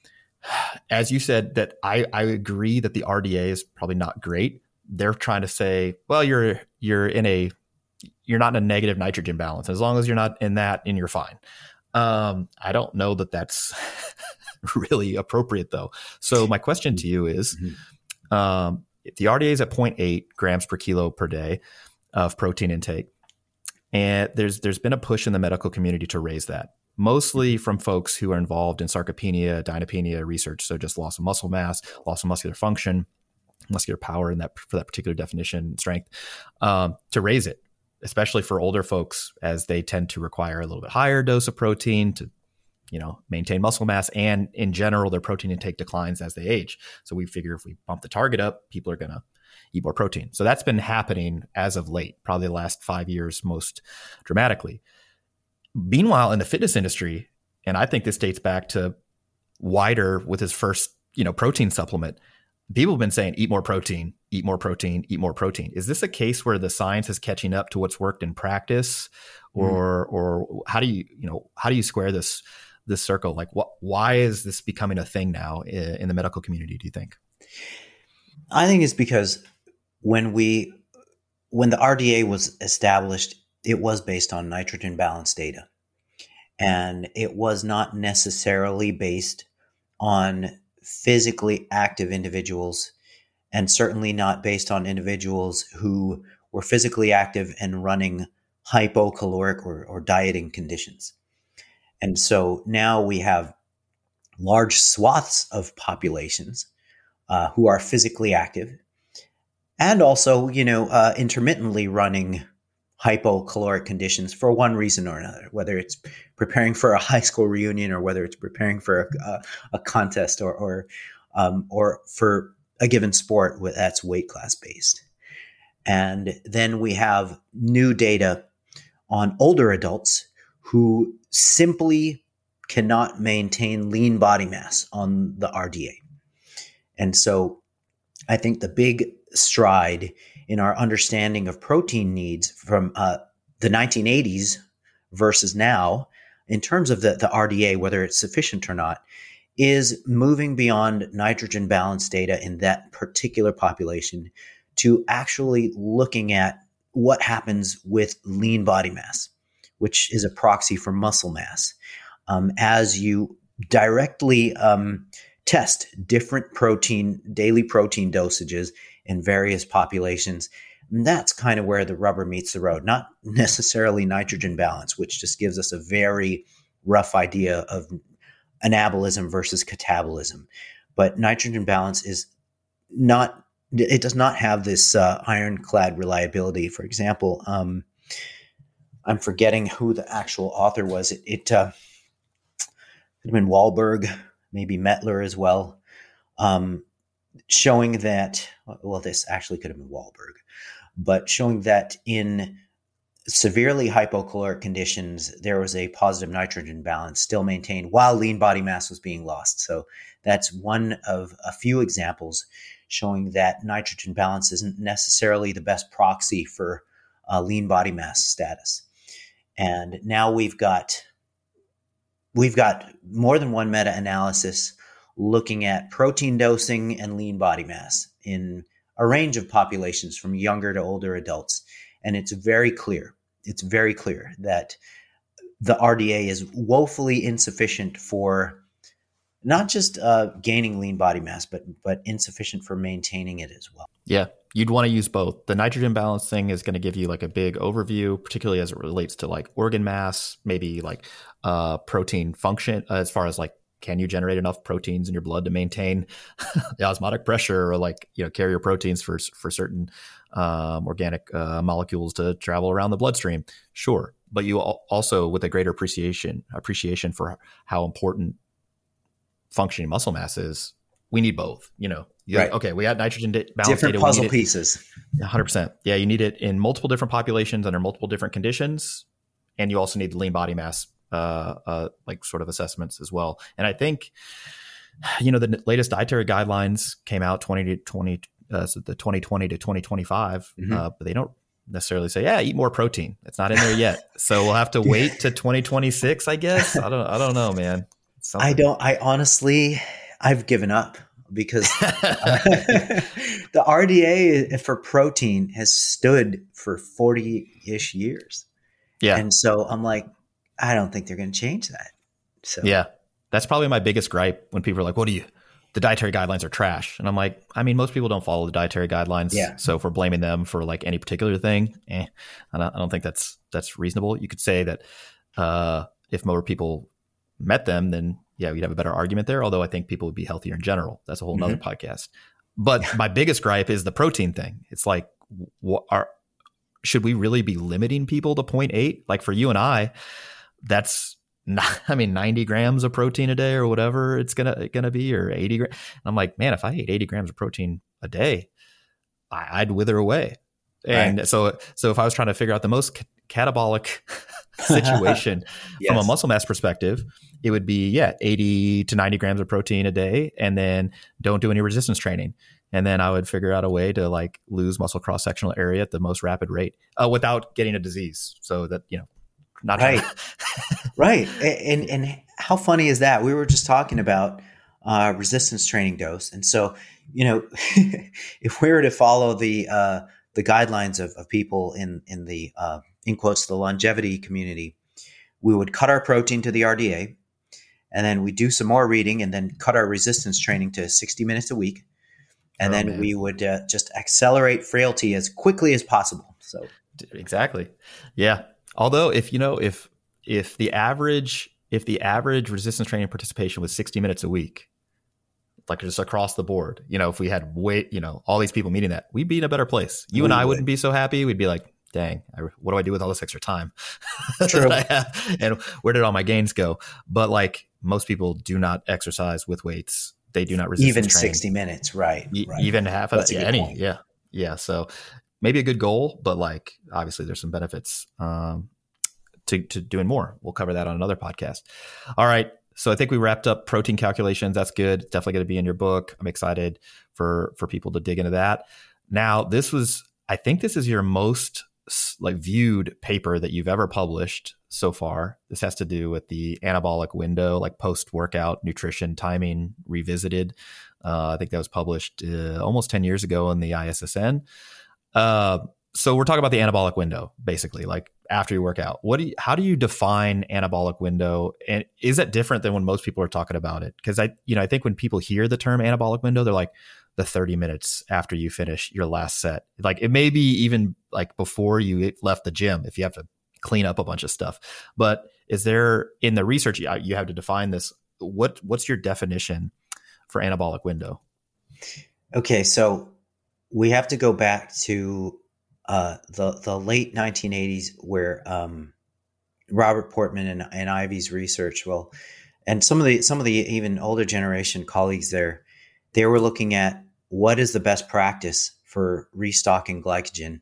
as you said, that I, I agree that the R D A is probably not great. They're trying to say, well, you're you're in a you're not in a negative nitrogen balance. As long as you're not in that, and you're fine. Um, I don't know that that's really appropriate, though. So my question to you is, mm-hmm. um, if the R D A is at zero point eight grams per kilo per day of protein intake, and there's there's been a push in the medical community to raise that, mostly from folks who are involved in sarcopenia, dynapenia research, so just loss of muscle mass, loss of muscular function, muscular power in that for that particular definition, strength, um, to raise it, especially for older folks, as they tend to require a little bit higher dose of protein to, you know, maintain muscle mass, and in general, their protein intake declines as they age. So we figure if we bump the target up, people are going to eat more protein. So that's been happening as of late, probably the last five years most dramatically. Meanwhile, in the fitness industry, and I think this dates back to Weider with his first, you know, protein supplement, people have been saying, eat more protein, eat more protein, eat more protein. Is this a case where the science is catching up to what's worked in practice, or, mm. or how do you, you know, how do you square this, this circle? Like, what, why is this becoming a thing now in, in the medical community, do you think? I think it's because when we, when the R D A was established, it was based on nitrogen balance data, and it was not necessarily based on physically active individuals, and certainly not based on individuals who were physically active and running hypocaloric or, or dieting conditions. And so now we have large swaths of populations uh, who are physically active, and also, you know, uh, intermittently running hypocaloric conditions for one reason or another, whether it's preparing for a high school reunion or whether it's preparing for a, a, a contest or or, um, or for a given sport that's weight class based. And then we have new data on older adults who simply cannot maintain lean body mass on the R D A. And so I think the big stride in our understanding of protein needs from uh, the nineteen eighties versus now, in terms of the, the R D A, whether it's sufficient or not, is moving beyond nitrogen balance data in that particular population to actually looking at what happens with lean body mass, which is a proxy for muscle mass. Um, as you directly um, test different protein, daily protein dosages in various populations, and that's kind of where the rubber meets the road, not necessarily nitrogen balance, which just gives us a very rough idea of anabolism versus catabolism. But nitrogen balance is not, it does not have this uh, ironclad reliability. For example, um, I'm forgetting who the actual author was. It, it uh, could have been Wahlberg, maybe Mettler as well, um, showing that, well, this actually could have been Wahlberg, but showing that in severely hypocaloric conditions, there was a positive nitrogen balance still maintained while lean body mass was being lost. So that's one of a few examples showing that nitrogen balance isn't necessarily the best proxy for uh, lean body mass status. And now we've got we've got more than one meta-analysis looking at protein dosing and lean body mass in a range of populations from younger to older adults. And it's very clear, it's very clear that the R D A is woefully insufficient for not just uh, gaining lean body mass, but but insufficient for maintaining it as well. Yeah, You'd want to use both. The nitrogen balance thing is going to give you like a big overview, particularly as it relates to like organ mass, maybe like uh, protein function, uh, as far as like, can you generate enough proteins in your blood to maintain the osmotic pressure, or like, you know, carrier proteins for for certain um, organic uh, molecules to travel around the bloodstream? Sure. But you also, with a greater appreciation appreciation for how important functioning muscle mass is, we need both, you know. You right. Have, okay, we got nitrogen balance different data. puzzle pieces. one hundred percent. Yeah, you need it in multiple different populations under multiple different conditions. And you also need the lean body mass, uh, uh, like sort of assessments as well. And I think, you know, the latest dietary guidelines came out twenty to twenty, uh, so the twenty twenty to twenty twenty-five, mm-hmm. uh, but they don't necessarily say, yeah, eat more protein. It's not in there yet. So we'll have to wait to twenty twenty-six, I guess. I don't, I don't know, man. Something. I don't, I honestly, I've given up. Because uh, the R D A for protein has stood for forty-ish years. Yeah. And so I'm like, I don't think they're going to change that. So yeah, that's probably my biggest gripe when people are like, what do you, the dietary guidelines are trash. And I'm like, I mean, most people don't follow the dietary guidelines. Yeah. So if we're blaming them for like any particular thing, eh, I don't, I don't think that's, that's reasonable. You could say that uh, if more people met them, then yeah, we'd have a better argument there. Although I think people would be healthier in general. That's a whole nother mm-hmm. podcast. But yeah. my biggest gripe is the protein thing. It's like, what are, should we really be limiting people to zero point eight? Like for you and I, that's not, I mean, ninety grams of protein a day or whatever it's going to, gonna be, or eighty grams. I'm like, man, if I ate eighty grams of protein a day, I, I'd wither away. And right. so, so if I was trying to figure out the most c- catabolic situation yes. from a muscle mass perspective, it would be, yeah, eighty to ninety grams of protein a day, and then don't do any resistance training. And then I would figure out a way to like lose muscle cross sectional area at the most rapid rate uh, without getting a disease. So that, you know, not right. right. And, and how funny is that? We were just talking about uh, resistance training dose. And so, you know, if we were to follow the, uh, the guidelines of, of people in, in the, uh, in quotes, the longevity community, we would cut our protein to the R D A, and then we do some more reading, and then cut our resistance training to sixty minutes a week. And oh, then man. we would uh, just accelerate frailty as quickly as possible. So exactly. Yeah. Although if, you know, if, if the average, if the average resistance training participation was sixty minutes a week, like just across the board, you know, if we had way, you know, all these people meeting that, we'd be in a better place. You we and I would. wouldn't be so happy. We'd be like, dang, I, what do I do with all this extra time? True. that I have? And where did all my gains go? But like most people do not exercise with weights. They do not resist even train. sixty minutes. Right. E- right. Even half of That's that. Yeah, any, yeah. Yeah. So maybe a good goal, but like, obviously there's some benefits um, to, to doing more. We'll cover that on another podcast. All right. So I think we wrapped up protein calculations. That's good. Definitely going to be in your book. I'm excited for, for people to dig into that. Now, this was, I think this is your most like viewed paper that you've ever published so far. This has to do with the anabolic window, like post-workout nutrition timing revisited. Uh, I think that was published uh, almost ten years ago in the I S S N. Uh, so we're talking about the anabolic window, basically, like after you work out. What do you, how do you define anabolic window? And is that different than when most people are talking about it? Because I, you know, I think when people hear the term anabolic window, they're like the thirty minutes after you finish your last set. Like it may be even like before you left the gym, if you have to clean up a bunch of stuff. But is there, in the research, you have to define this. What what's your definition for anabolic window? Okay, so we have to go back to uh, the the late nineteen eighties, where um, Robert Portman and, and Ivy's research, well, and some of the some of the even older generation colleagues there, they were looking at what is the best practice for restocking glycogen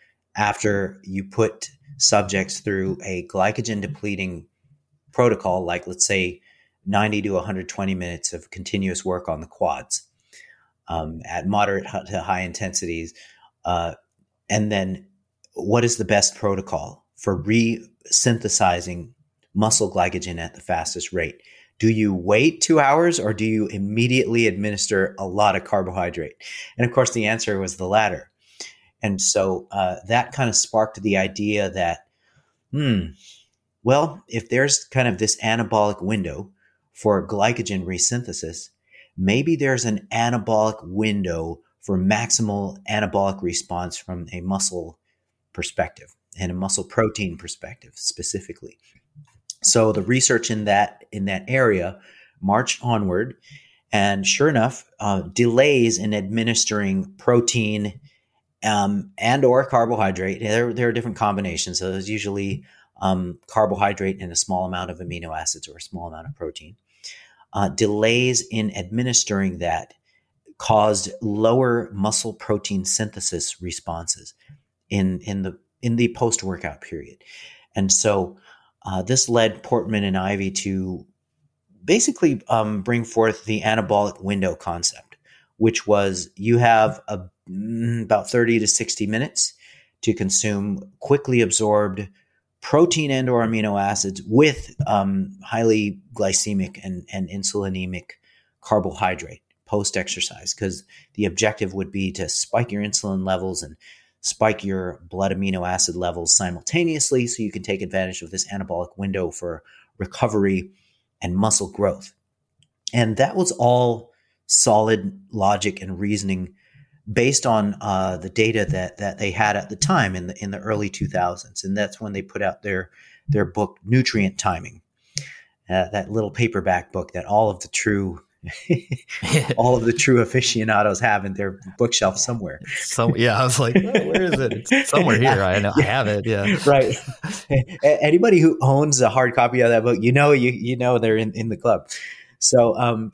after you put subjects through a glycogen depleting protocol, like let's say ninety to one hundred twenty minutes of continuous work on the quads um, at moderate to high intensities. Uh, and then what is the best protocol for re-synthesizing muscle glycogen at the fastest rate? Do you wait two hours or do you immediately administer a lot of carbohydrate? And of course, the answer was the latter. And so uh, that kind of sparked the idea that, hmm, well, if there's kind of this anabolic window for glycogen resynthesis, maybe there's an anabolic window for maximal anabolic response from a muscle perspective and a muscle protein perspective specifically. So the research in that in that area marched onward, and sure enough, uh, delays in administering protein um, and or carbohydrate. There, there are different combinations. So there's usually um, carbohydrate and a small amount of amino acids or a small amount of protein. Uh, delays in administering that caused lower muscle protein synthesis responses in in the in the post-workout period. And so uh, this led Portman and Ivy to basically um, bring forth the anabolic window concept, which was you have a, about thirty to sixty minutes to consume quickly absorbed protein and or amino acids with um, highly glycemic and, and insulinemic carbohydrate post-exercise, because the objective would be to spike your insulin levels and spike your blood amino acid levels simultaneously so you can take advantage of this anabolic window for recovery and muscle growth. And that was all solid logic and reasoning based on uh, the data that that they had at the time in the in the early two thousands. And that's when they put out their their book, Nutrient Timing, uh, that little paperback book that all of the true all of the true aficionados have in their bookshelf somewhere. So yeah, I was like, oh, where is it? It's somewhere here. I know I have it. Yeah, right. Anybody who owns a hard copy of that book, you know, you you know they're in, in the club. So, um,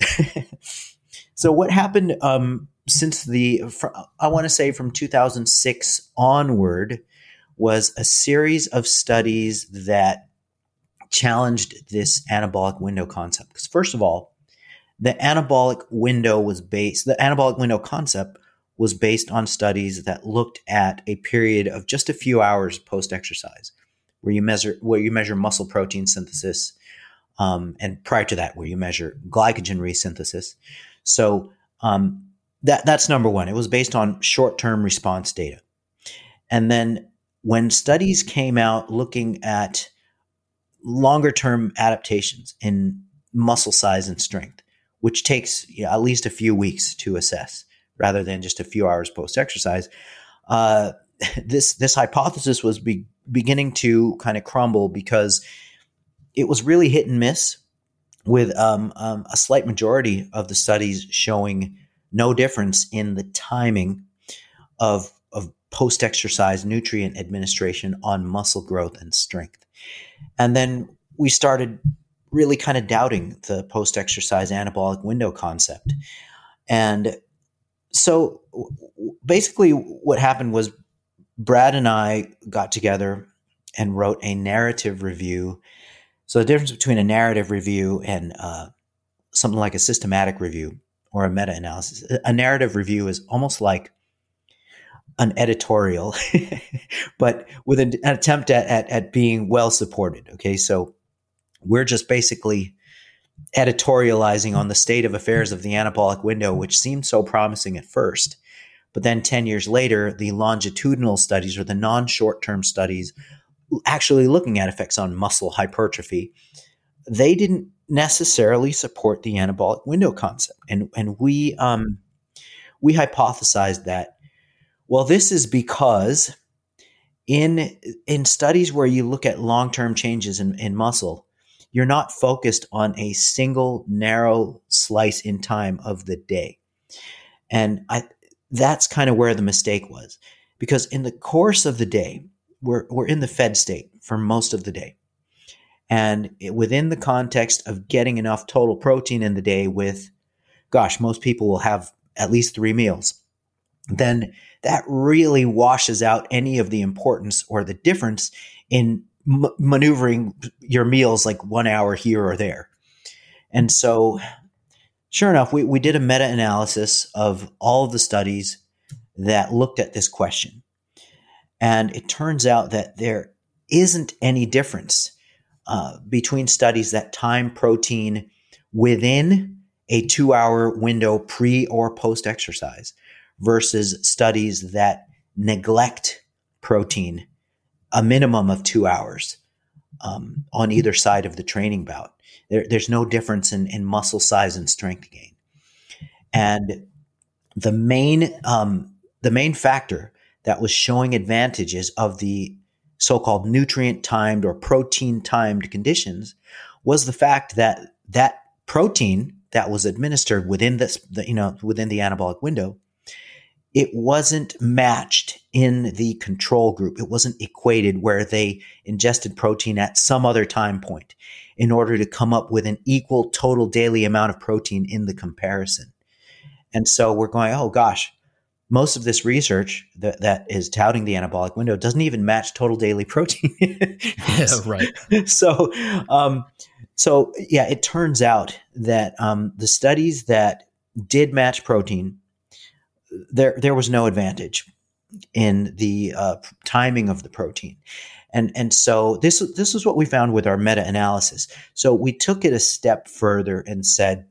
so what happened um, since the I want to say from two thousand six onward was a series of studies that challenged this anabolic window concept. Because first of all, the anabolic window was based, the anabolic window concept was based on studies that looked at a period of just a few hours post-exercise, where you measure where you measure muscle protein synthesis, um, and prior to that, where you measure glycogen resynthesis. So um, that that's number one. It was based on short-term response data, and then when studies came out looking at longer-term adaptations in muscle size and strength, which takes you know, at least a few weeks to assess rather than just a few hours post-exercise. Uh, this this hypothesis was be, beginning to kind of crumble because it was really hit and miss, with um, um, a slight majority of the studies showing no difference in the timing of, of post-exercise nutrient administration on muscle growth and strength. And then we started really kind of doubting the post-exercise anabolic window concept. And so basically what happened was Brad and I got together and wrote a narrative review. So the difference between a narrative review and uh, something like a systematic review or a meta-analysis, a narrative review is almost like an editorial, but with an, an attempt at, at, at being well supported. Okay, so we're just basically editorializing on the state of affairs of the anabolic window, which seemed so promising at first. But then ten years later, the longitudinal studies or the non-short-term studies actually looking at effects on muscle hypertrophy, they didn't necessarily support the anabolic window concept. And, and we, um, we hypothesized that, well, this is because in, in studies where you look at long-term changes in, in muscle, you're not focused on a single narrow slice in time of the day. And I, that's kind of where the mistake was, because in the course of the day, we're, we're in the fed state for most of the day. And it, within the context of getting enough total protein in the day with, gosh, most people will have at least three meals, then that really washes out any of the importance or the difference in m- maneuvering your meals like one hour here or there. And so sure enough, we, we did a meta-analysis of all of the studies that looked at this question. And it turns out that there isn't any difference uh, between studies that time protein within a two-hour window pre or post-exercise versus studies that neglect protein a minimum of two hours um, on either side of the training bout. There, there's no difference in, in muscle size and strength gain. And the main um, the main factor that was showing advantages of the so-called nutrient timed or protein timed conditions was the fact that that protein that was administered within this, the, you know, within the anabolic window, it wasn't matched in the control group. It wasn't equated where they ingested protein at some other time point in order to come up with an equal total daily amount of protein in the comparison. And so we're going, oh gosh, most of this research that, that is touting the anabolic window doesn't even match total daily protein. Yeah, right. So, um, so yeah, it turns out that um, the studies that did match protein, there there was no advantage in the uh, timing of the protein. And and so this this is what we found with our meta-analysis. So we took it a step further and said,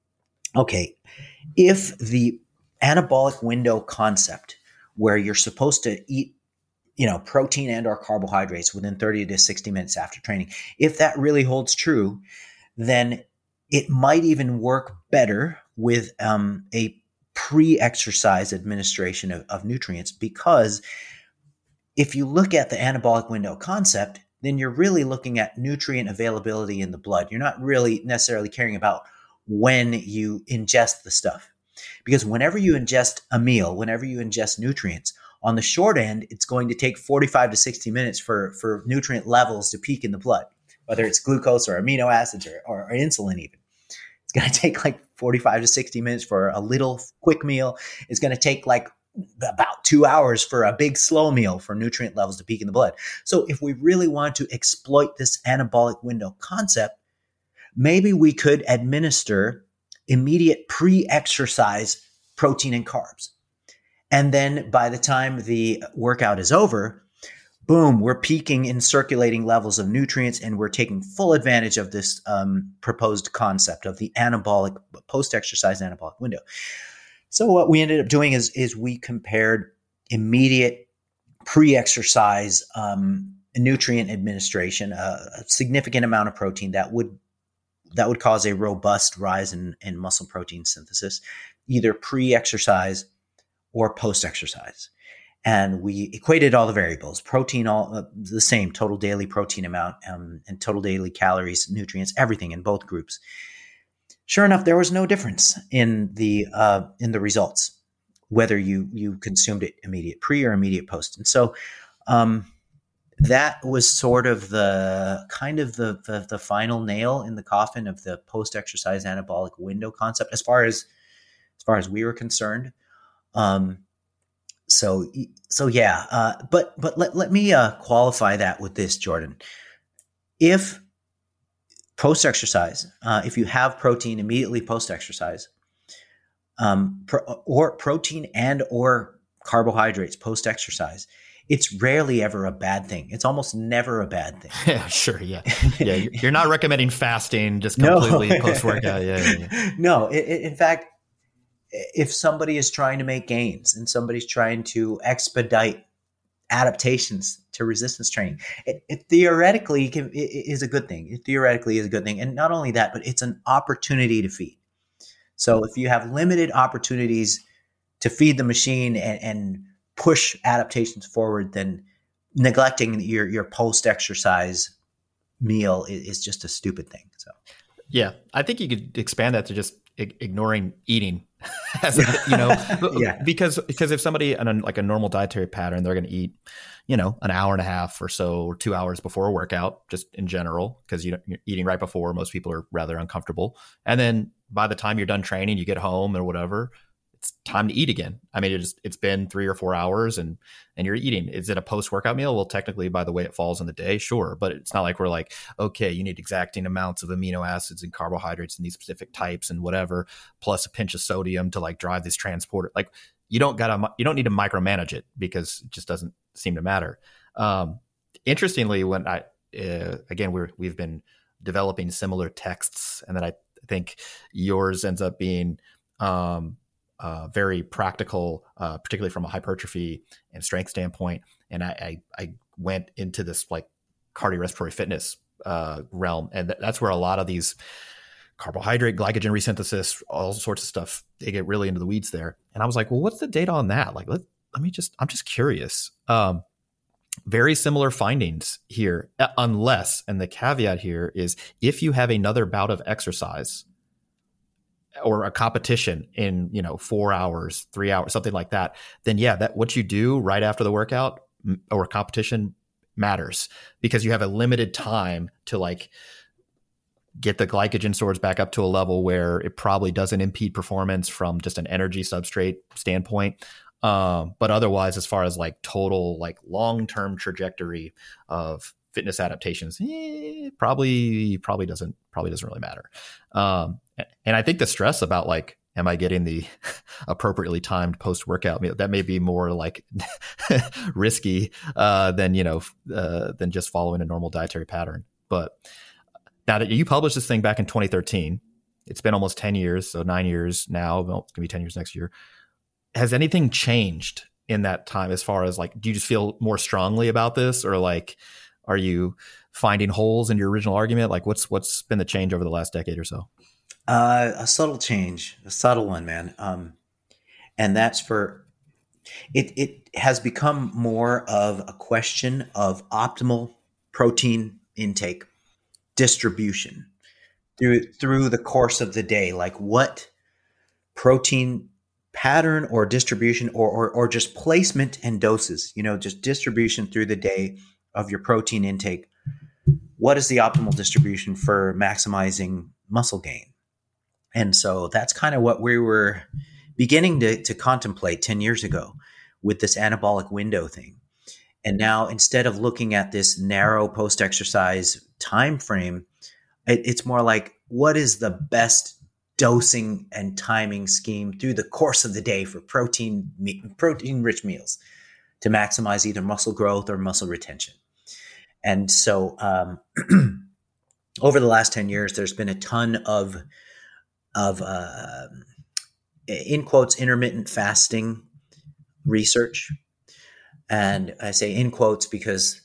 okay, if the anabolic window concept where you're supposed to eat, you know, protein and or carbohydrates within thirty to sixty minutes after training, if that really holds true, then it might even work better with um, a pre-exercise administration of, of nutrients, because if you look at the anabolic window concept, then you're really looking at nutrient availability in the blood. You're not really necessarily caring about when you ingest the stuff. Because whenever you ingest a meal, whenever you ingest nutrients, on the short end, it's going to take forty-five to sixty minutes for, for nutrient levels to peak in the blood, whether it's glucose or amino acids or, or, or insulin even. It's going to take like forty-five to sixty minutes for a little quick meal. It's going to take like about two hours for a big slow meal for nutrient levels to peak in the blood. So if we really want to exploit this anabolic window concept, maybe we could administer immediate pre-exercise protein and carbs. And then by the time the workout is over, boom, we're peaking in circulating levels of nutrients, and we're taking full advantage of this um, proposed concept of the anabolic, post-exercise anabolic window. So what we ended up doing is, is we compared immediate pre-exercise um, nutrient administration, a, a significant amount of protein that would that would cause a robust rise in, in muscle protein synthesis, either pre-exercise or post-exercise. And we equated all the variables, protein, all uh, the same, total daily protein amount um, and total daily calories, nutrients, everything in both groups. Sure enough, there was no difference in the uh, in the results, whether you you consumed it immediate pre or immediate post. And so um, that was sort of the kind of the, the the final nail in the coffin of the post-exercise anabolic window concept, as far as as far as we were concerned. Um, so so yeah, uh, but but let let me uh, qualify that with this, Jordan. If post-exercise, uh, if you have protein immediately post-exercise, um, pro- or protein and or carbohydrates post-exercise, it's rarely ever a bad thing. It's almost never a bad thing. Yeah, sure. Yeah. Yeah. You're not recommending fasting just completely No. post-workout. Yeah. yeah, yeah. No. It, it, in fact, if somebody is trying to make gains and somebody's trying to expedite adaptations to resistance training, it, it theoretically can, it, it is a good thing. It theoretically is a good thing. And not only that, but it's an opportunity to feed. So if you have limited opportunities to feed the machine and, and push adaptations forward, then neglecting your, your post-exercise meal is, is just a stupid thing. So, yeah, I think you could expand that to just I- ignoring eating, as a, you know, yeah. because because if somebody on a, like a normal dietary pattern, they're going to eat, you know, an hour and a half or so, or two hours before a workout, just in general, because you know, you're eating right before. Most people are rather uncomfortable, and then by the time you're done training, you get home or whatever, it's time to eat again. I mean, it just, it's been three or four hours and, and you're eating. Is it a post-workout meal? Well, technically by the way it falls in the day, sure. But it's not like we're like, okay, you need exacting amounts of amino acids and carbohydrates and these specific types and whatever, plus a pinch of sodium to like drive this transporter. Like you don't gotta, you don't need to micromanage it because it just doesn't seem to matter. Um, interestingly, when I, uh, again, we're, we've been developing similar texts, and then I think yours ends up being, um, Uh, very practical, uh, particularly from a hypertrophy and strength standpoint. And I, I, I went into this like cardiorespiratory fitness uh, realm. And th- that's where a lot of these carbohydrate, glycogen resynthesis, all sorts of stuff. They get really into the weeds there. And I was like, well, what's the data on that? Like, let, let me just, I'm just curious. Um, very similar findings here, unless, and the caveat here is if you have another bout of exercise or a competition in, you know, four hours, three hours, something like that, then yeah, that what you do right after the workout or competition matters, because you have a limited time to like get the glycogen stores back up to a level where it probably doesn't impede performance from just an energy substrate standpoint. Um, but otherwise, as far as like total, like long-term trajectory of fitness adaptations, eh, probably, probably doesn't, probably doesn't really matter. Um, and I think the stress about like, am I getting the appropriately timed post-workout meal? That may be more like risky uh, than, you know, uh, than just following a normal dietary pattern. But now that you published this thing back in twenty thirteen, it's been almost ten years. So nine years now, well, it's gonna be ten years next year. Has anything changed in that time as far as like, do you just feel more strongly about this, or like, are you finding holes in your original argument? Like what's, what's been the change over the last decade or so? Uh, a subtle change, a subtle one, man. Um, and that's for, it, it has become more of a question of optimal protein intake distribution through, through the course of the day. Like what protein pattern or distribution or, or, or just placement and doses, you know, just distribution through the day of your protein intake. What is the optimal distribution for maximizing muscle gain? And so that's kind of what we were beginning to, to contemplate ten years ago with this anabolic window thing. And now instead of looking at this narrow post-exercise time frame, it, it's more like what is the best dosing and timing scheme through the course of the day for protein protein rich meals to maximize either muscle growth or muscle retention. And so um, over the last ten years, there's been a ton of of uh, in quotes intermittent fasting research. And I say in quotes because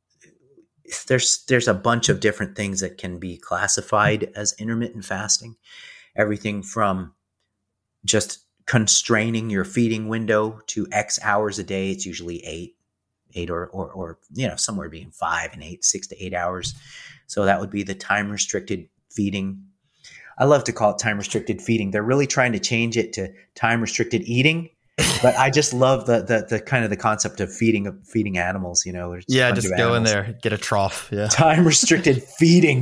there's there's a bunch of different things that can be classified as intermittent fasting. Everything from just constraining your feeding window to X hours a day. It's usually eight, eight or, or, or, you know, somewhere between five and eight, six to eight hours. So that would be the time restricted feeding. I love to call it time restricted feeding. They're really trying to change it to time restricted eating. But I just love the, the the kind of the concept of feeding of feeding animals, you know. Yeah, just go in there, get a trough. Yeah, time restricted feeding.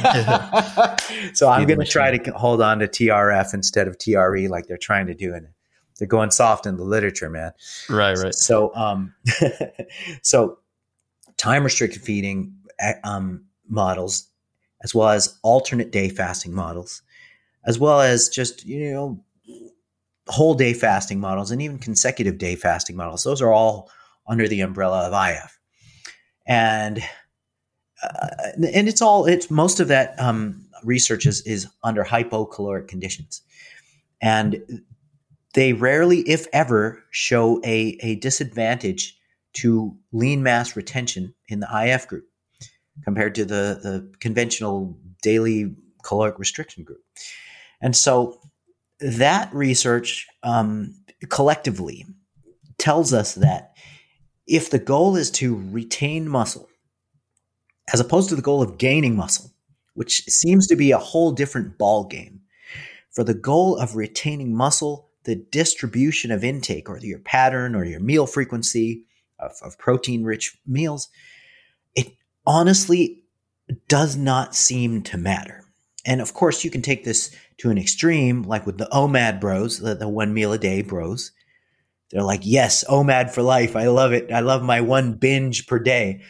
So I'm going to try to hold on to T R F instead of T R E, like they're trying to do, and they're going soft in the literature, man. Right, right. So, um, so time restricted feeding um, models, as well as alternate day fasting models, as well as just you know. whole day fasting models and even consecutive day fasting models. Those are all under the umbrella of I F. And, uh, and it's all, it's most of that um, research is, is under hypocaloric conditions. And they rarely, if ever, show a, a disadvantage to lean mass retention in the I F group compared to the, the conventional daily caloric restriction group. And so that research um, collectively tells us that if the goal is to retain muscle, as opposed to the goal of gaining muscle, which seems to be a whole different ball game, for the goal of retaining muscle, the distribution of intake or your pattern or your meal frequency of, of protein-rich meals, it honestly does not seem to matter. And of course, you can take this to an extreme, like with the O M A D bros, the, the one meal a day bros. They're like, yes, O M A D for life. I love it. I love my one binge per day.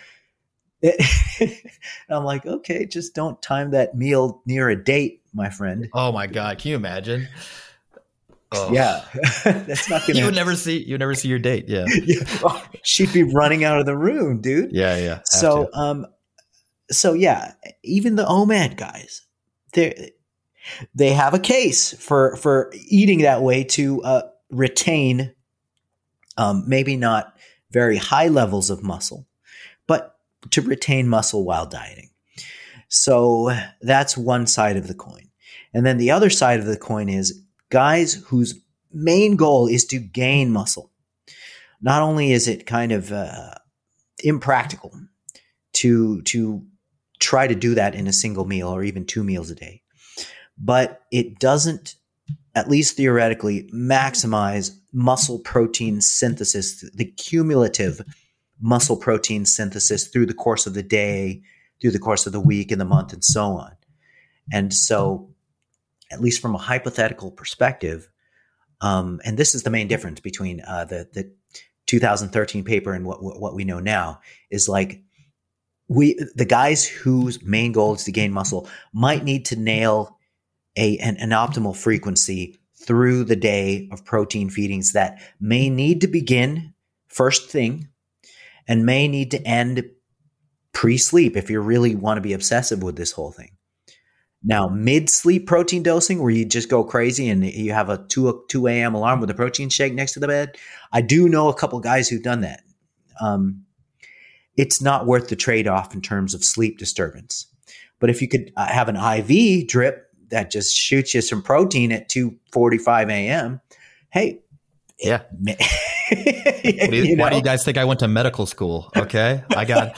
I'm like, okay, just don't time that meal near a date, my friend. Oh my God. Can you imagine? Oh. Yeah. That's not going to You would never see, you would never see your date. Yeah. Yeah. Oh, she'd be running out of the room, dude. Yeah. Yeah. So, to. um, so yeah, even the O M A D guys, they they have a case for for eating that way to uh, retain um, maybe not very high levels of muscle, but to retain muscle while dieting. So that's one side of the coin. And then the other side of the coin is guys whose main goal is to gain muscle. Not only is it kind of uh, impractical to, to try to do that in a single meal or even two meals a day, but it doesn't, at least theoretically, maximize muscle protein synthesis, the cumulative muscle protein synthesis through the course of the day, through the course of the week and the month and so on. And so, at least from a hypothetical perspective, um, and this is the main difference between uh, the, the two thousand thirteen paper and what, what we know now, is like we, the guys whose main goal is to gain muscle might need to nail a, an, an optimal frequency through the day of protein feedings that may need to begin first thing and may need to end pre-sleep if you really want to be obsessive with this whole thing. Now, mid-sleep protein dosing, where you just go crazy and you have a two a.m. alarm with a protein shake next to the bed, I do know a couple guys who've done that. Um, it's not worth the trade-off in terms of sleep disturbance. But if you could uh, have an I V drip that just shoots you some protein at two forty-five a.m., hey. Yeah. It, do you, you know? Why do you guys think I went to medical school? Okay. I got,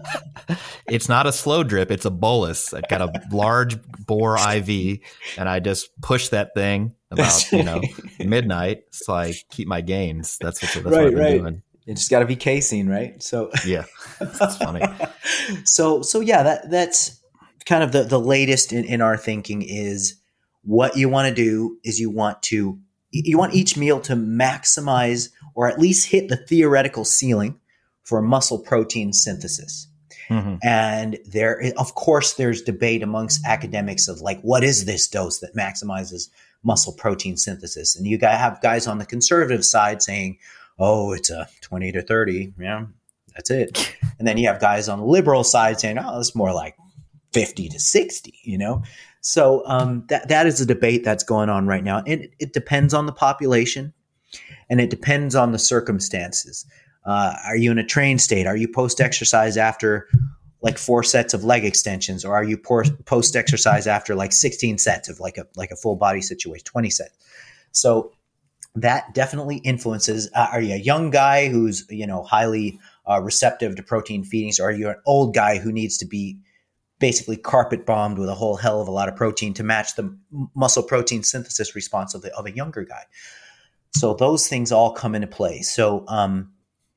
it's not a slow drip. It's a bolus. I got a large bore I V and I just push that thing about, you know, midnight. So I keep my gains. That's what, that's right, what I've been right. doing. You just got to be casein, right? So yeah, that's funny. so, so yeah, that, that's kind of the, the latest in, in our thinking is what you want to do is you want to, you want each meal to maximize or at least hit the theoretical ceiling for muscle protein synthesis. Mm-hmm. And there, of course, there's debate amongst academics of like, what is this dose that maximizes muscle protein synthesis? And you got have guys on the conservative side saying, oh, it's a twenty to thirty. Yeah, that's it. And then you have guys on the liberal side saying, oh, it's more like fifty to sixty, you know? So um, that that is a debate that's going on right now. And it, it depends on the population and it depends on the circumstances. Uh, are you in a trained state? Are you post-exercise after like four sets of leg extensions? Or are you post-exercise after like sixteen sets of like a like a full body situation, twenty sets? So that definitely influences. Uh, are you a young guy who's, you know, highly uh, receptive to protein feedings? Or are you an old guy who needs to be basically carpet bombed with a whole hell of a lot of protein to match the muscle protein synthesis response of, the, of a younger guy? So those things all come into play. So um,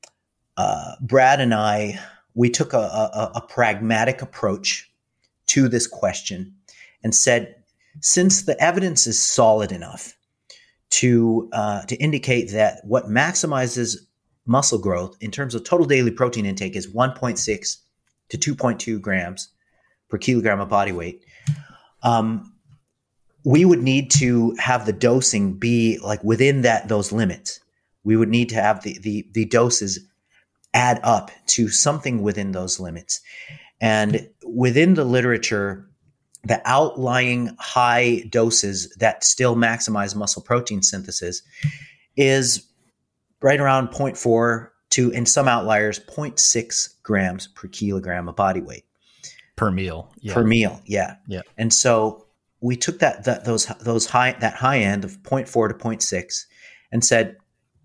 uh, Brad and I, we took a, a, a pragmatic approach to this question and said, since the evidence is solid enough to uh, to indicate that what maximizes muscle growth in terms of total daily protein intake is one point six to two point two grams per kilogram of body weight, um, we would need to have the dosing be like within that those limits. We would need to have the the the doses add up to something within those limits. And within the literature, the outlying high doses that still maximize muscle protein synthesis is right around zero point four to, in some outliers, zero point six grams per kilogram of body weight. Per meal. Yeah. Per meal, yeah. Yeah. And so we took that that those those high that high end of zero point four to zero point six and said,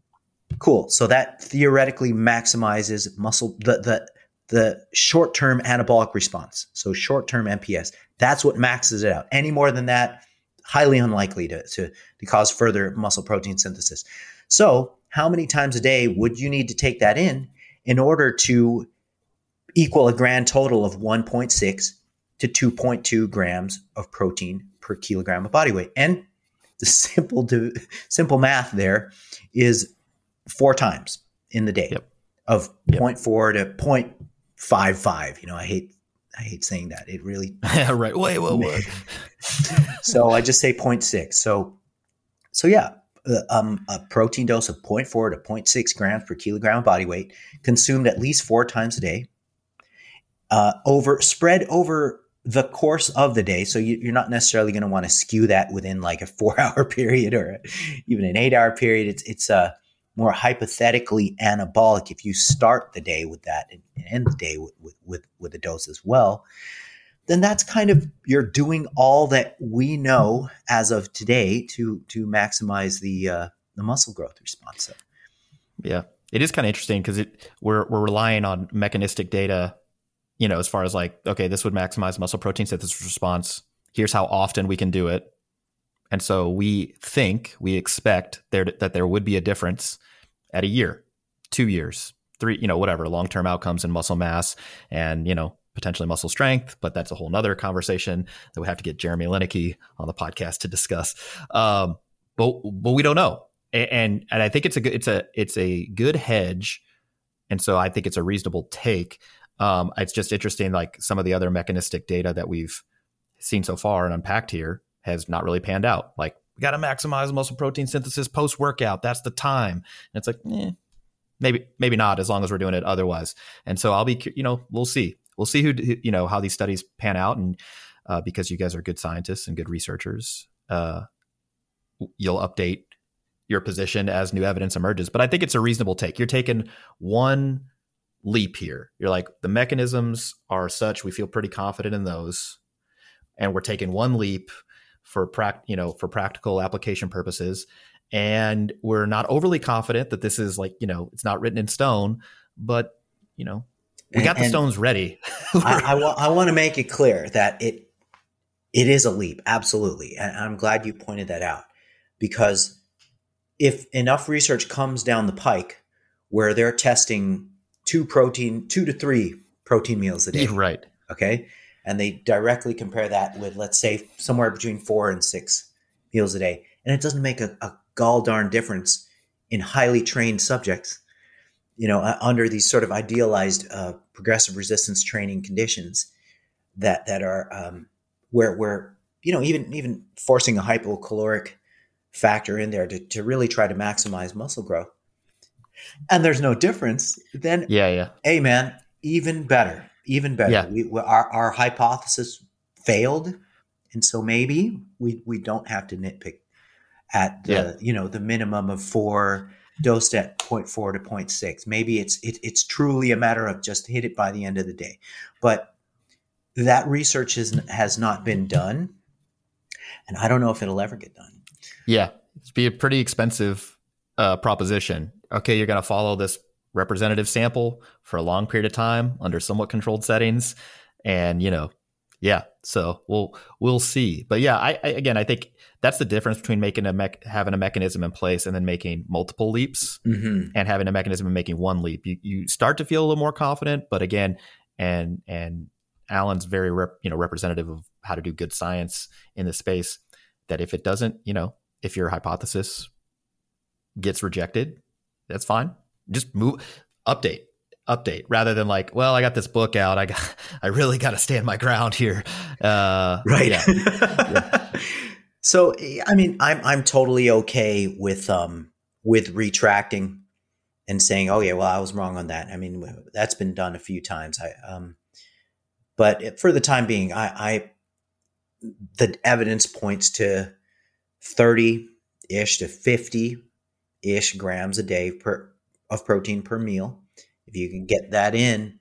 cool. So that theoretically maximizes muscle the the the short-term anabolic response. So short-term M P S. That's what maxes it out. Any more than that, highly unlikely to, to, to cause further muscle protein synthesis. So how many times a day would you need to take that in in order to equal a grand total of one point six to two point two grams of protein per kilogram of body weight? And the simple to, simple math there is four times in the day. Yep. Of Yep. zero point four to zero point five five. You know, I hate I hate saying that. It really right. Wait, wait, wait. So I just say zero point six. So so yeah, uh, um, a protein dose of zero point four to zero point six grams per kilogram of body weight, consumed at least four times a day, uh, over spread over the course of the day. So you, you're not necessarily going to want to skew that within like a four hour period or even an eight hour period. It's it's a more hypothetically anabolic if you start the day with that and end the day with, with, with, with a dose as well. then that's kind of, you're doing all that we know as of today to to maximize the uh, the muscle growth response. So. Yeah, it is kind of interesting because it we're we're relying on mechanistic data, you know, as far as like, okay, this would maximize muscle protein synthesis response. Here's how often we can do it. And so we think, we expect there that there would be a difference at a year, two years, three, you know, whatever, long-term outcomes in muscle mass and, you know, potentially muscle strength, but that's a whole nother conversation that we have to get Jeremy Lineker on the podcast to discuss. Um, but but we don't know, and and I think it's a good, it's a it's a good hedge, and so I think it's a reasonable take. Um, it's just interesting, like some of the other mechanistic data that we've seen so far and unpacked here has not really panned out. Like, we got to maximize muscle protein synthesis post workout. That's the time, and it's like, eh, maybe maybe not, as long as we're doing it otherwise. And so I'll be, you know, we'll see. We'll see who, you know, how these studies pan out. And uh, because you guys are good scientists and good researchers, uh, you'll update your position as new evidence emerges. But I think it's a reasonable take. You're taking one leap here. You're like, the mechanisms are such, we feel pretty confident in those. And we're taking one leap for, prac- you know, for practical application purposes. And we're not overly confident that this is like, you know, it's not written in stone, but, you know, we got and, the stones ready. I, I, wa- I want to make it clear that it it is a leap, absolutely. And I'm glad you pointed that out, because if enough research comes down the pike where they're testing two protein, two to three protein meals a day, right? Okay, and they directly compare that with, let's say, somewhere between four and six meals a day, and it doesn't make a, a gall darn difference in highly trained subjects, you know, uh, under these sort of idealized uh, progressive resistance training conditions that that are um, where where you know even even forcing a hypocaloric factor in there to to really try to maximize muscle growth, and there's no difference, then yeah, yeah, hey man, even better, even better. Yeah. We, we, our our hypothesis failed, and so maybe we we don't have to nitpick at the Yeah. you know the minimum of four dosed at zero point four to zero point six. Maybe it's it, it's truly a matter of just hit it by the end of the day. But that research is, has not been done, and I don't know if it'll ever get done. Yeah, it'd be a pretty expensive uh, proposition. Okay, you're going to follow this representative sample for a long period of time under somewhat controlled settings, and you know, yeah. So we'll we'll see. But yeah, I, I again, I think that's the difference between making a mech, having a mechanism in place and then making multiple leaps, Mm-hmm. and having a mechanism and making one leap. You you start to feel a little more confident, but again, and and Alan's very rep, you know representative of how to do good science in this space. That if it doesn't, you know, if your hypothesis gets rejected, that's fine. Just move, update, update, rather than like, well, I got this book out. I got, I really got to stand my ground here. Uh, Right. Yeah. Yeah. So, I mean, I'm I'm totally okay with um with retracting and saying, oh yeah, well, I was wrong on that. I mean, that's been done a few times. I um, but for the time being, I, I the evidence points to thirty-ish to fifty-ish grams a day per of protein per meal. If you can get that in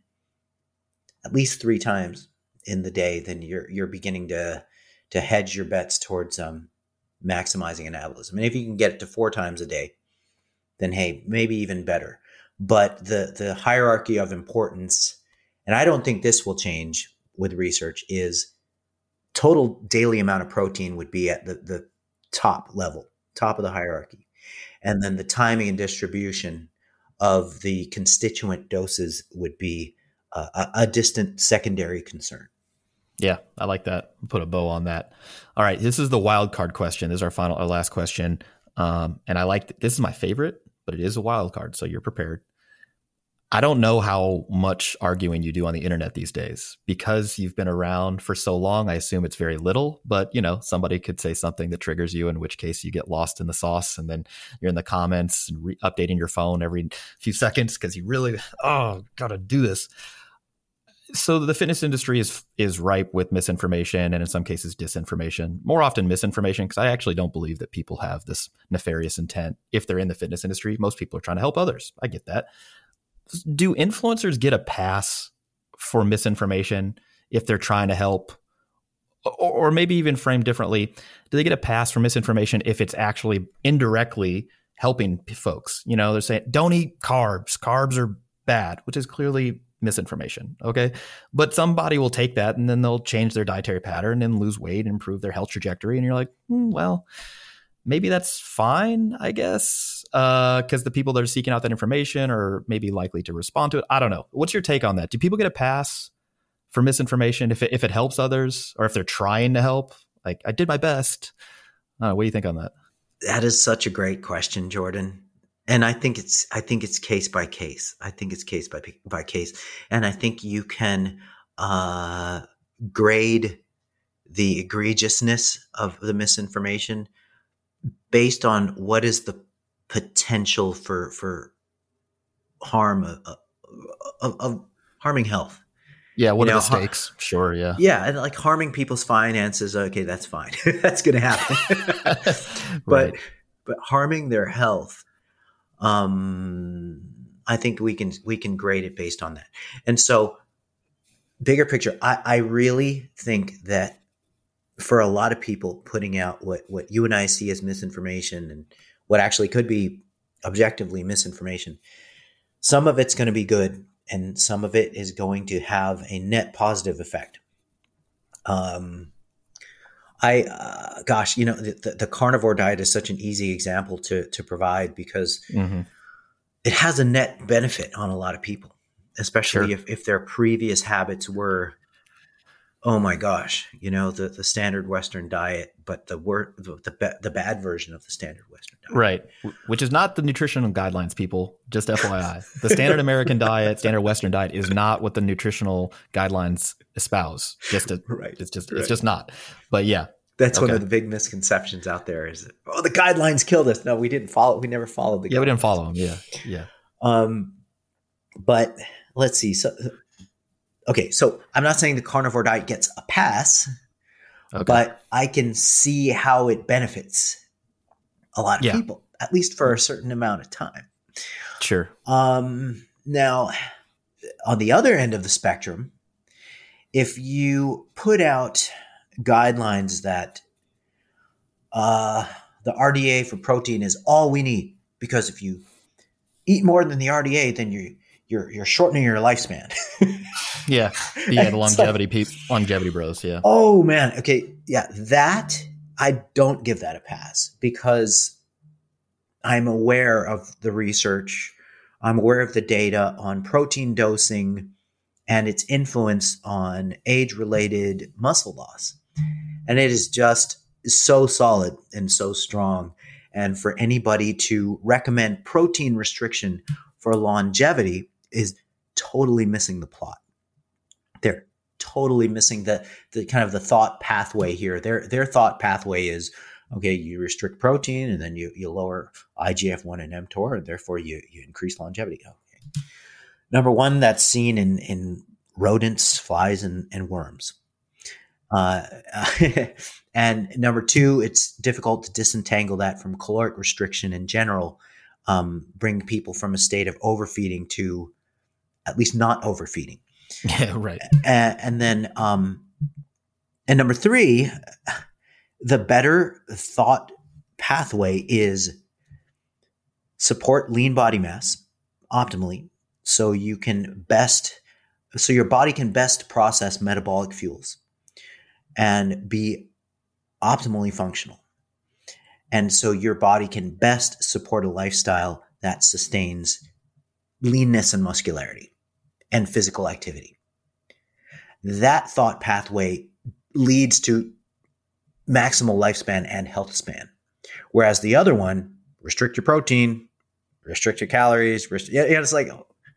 at least three times in the day, then you're you're beginning to to hedge your bets towards um, maximizing anabolism. And if you can get it to four times a day, then hey, maybe even better. But the the hierarchy of importance, and I don't think this will change with research, is total daily amount of protein would be at the, the top level, top of the hierarchy. And then the timing and distribution of the constituent doses would be uh, a, a distant secondary concern. Yeah, I like that. Put a bow on that. All right, this is the wild card question. This is our final, our last question. Um, and I like, this is my favorite, but it is a wild card, so you're prepared. I don't know how much arguing you do on the internet these days. Because you've been around for so long, I assume it's very little, but you know, somebody could say something that triggers you, in which case you get lost in the sauce, and then you're in the comments and re- updating your phone every few seconds because you really, oh, gotta do this. So the fitness industry is is ripe with misinformation, and in some cases disinformation, more often misinformation, because I actually don't believe that people have this nefarious intent. If they're in the fitness industry, most people are trying to help others. I get that. Do influencers get a pass for misinformation if they're trying to help or, or maybe even framed differently, do they get a pass for misinformation if it's actually indirectly helping p- folks? You know, they're saying, don't eat carbs. Carbs are bad, which is clearly misinformation. Okay. But somebody will take that and then they'll change their dietary pattern and lose weight and improve their health trajectory. And you're like, hmm, well, maybe that's fine, I guess, because uh, the people that are seeking out that information are maybe likely to respond to it. I don't know. What's your take on that? Do people get a pass for misinformation if it, if it helps others, or if they're trying to help? Like, I did my best. Uh, what do you think on that? That is such a great question, Jordan. And I think it's I think it's case by case. I think it's case by by case. And I think you can uh, grade the egregiousness of the misinformation based on what is the potential for for harm of, of, of harming health. Yeah, what you are know, the stakes? Har- sure, yeah. Yeah, and like harming people's finances, okay, that's fine. That's going to happen. But Right. but harming their health, um, I think we can we can grade it based on that. And so, bigger picture, I, I really think that for a lot of people, putting out what what you and I see as misinformation and what actually could be objectively misinformation, some of it's going to be good, and some of it is going to have a net positive effect. Um, I, uh, gosh, you know, the, the carnivore diet is such an easy example to to provide because Mm-hmm. it has a net benefit on a lot of people, especially Sure. if, if their previous habits were, oh my gosh, you know, the, the standard Western diet, but the word the the, the bad version of the standard Western diet. Right. Which is not the nutritional guidelines, people. Just F Y I. The standard American diet, standard Western diet is not what the nutritional guidelines espouse. Just to, Right. It's just Right. it's just not. But yeah. That's one Okay. of the big misconceptions out there is, oh, the guidelines killed us. No, we didn't follow. We never followed the Yeah, guidelines. we didn't follow them. Yeah. Yeah. Um, but let's see. So, okay. So I'm not saying the carnivore diet gets a pass, Okay. but I can see how it benefits a lot of Yeah. people, at least for a certain amount of time. Sure. Um, now, on the other end of the spectrum, if you put out guidelines that uh, the R D A for protein is all we need, because if you eat more than the R D A, then you you're you're shortening your lifespan. Yeah. Yeah. The It's longevity peop longevity bros. Yeah. Oh man, okay, yeah, that I don't give that a pass because I'm aware of the research, I'm aware of the data on protein dosing and its influence on age-related muscle loss. And it is just so solid and so strong. And for anybody to recommend protein restriction for longevity is totally missing the plot. They're totally missing the the kind of the thought pathway here. Their their thought pathway is, okay, you restrict protein and then you, you lower I G F one and mTOR, and therefore you, you increase longevity. Okay. Number one, that's seen in, in rodents, flies, and, and worms. Uh, and number two, it's difficult to disentangle that from caloric restriction in general, um, bring people from a state of overfeeding to at least not overfeeding. Yeah. Right. And, and then, um, and number three, the better thought pathway is support lean body mass optimally, so you can best, so your body can best process metabolic fuels and be optimally functional. And so your body can best support a lifestyle that sustains leanness and muscularity and physical activity. That thought pathway leads to maximal lifespan and health span. Whereas the other one, restrict your protein, restrict your calories, rest- yeah, yeah, it's like,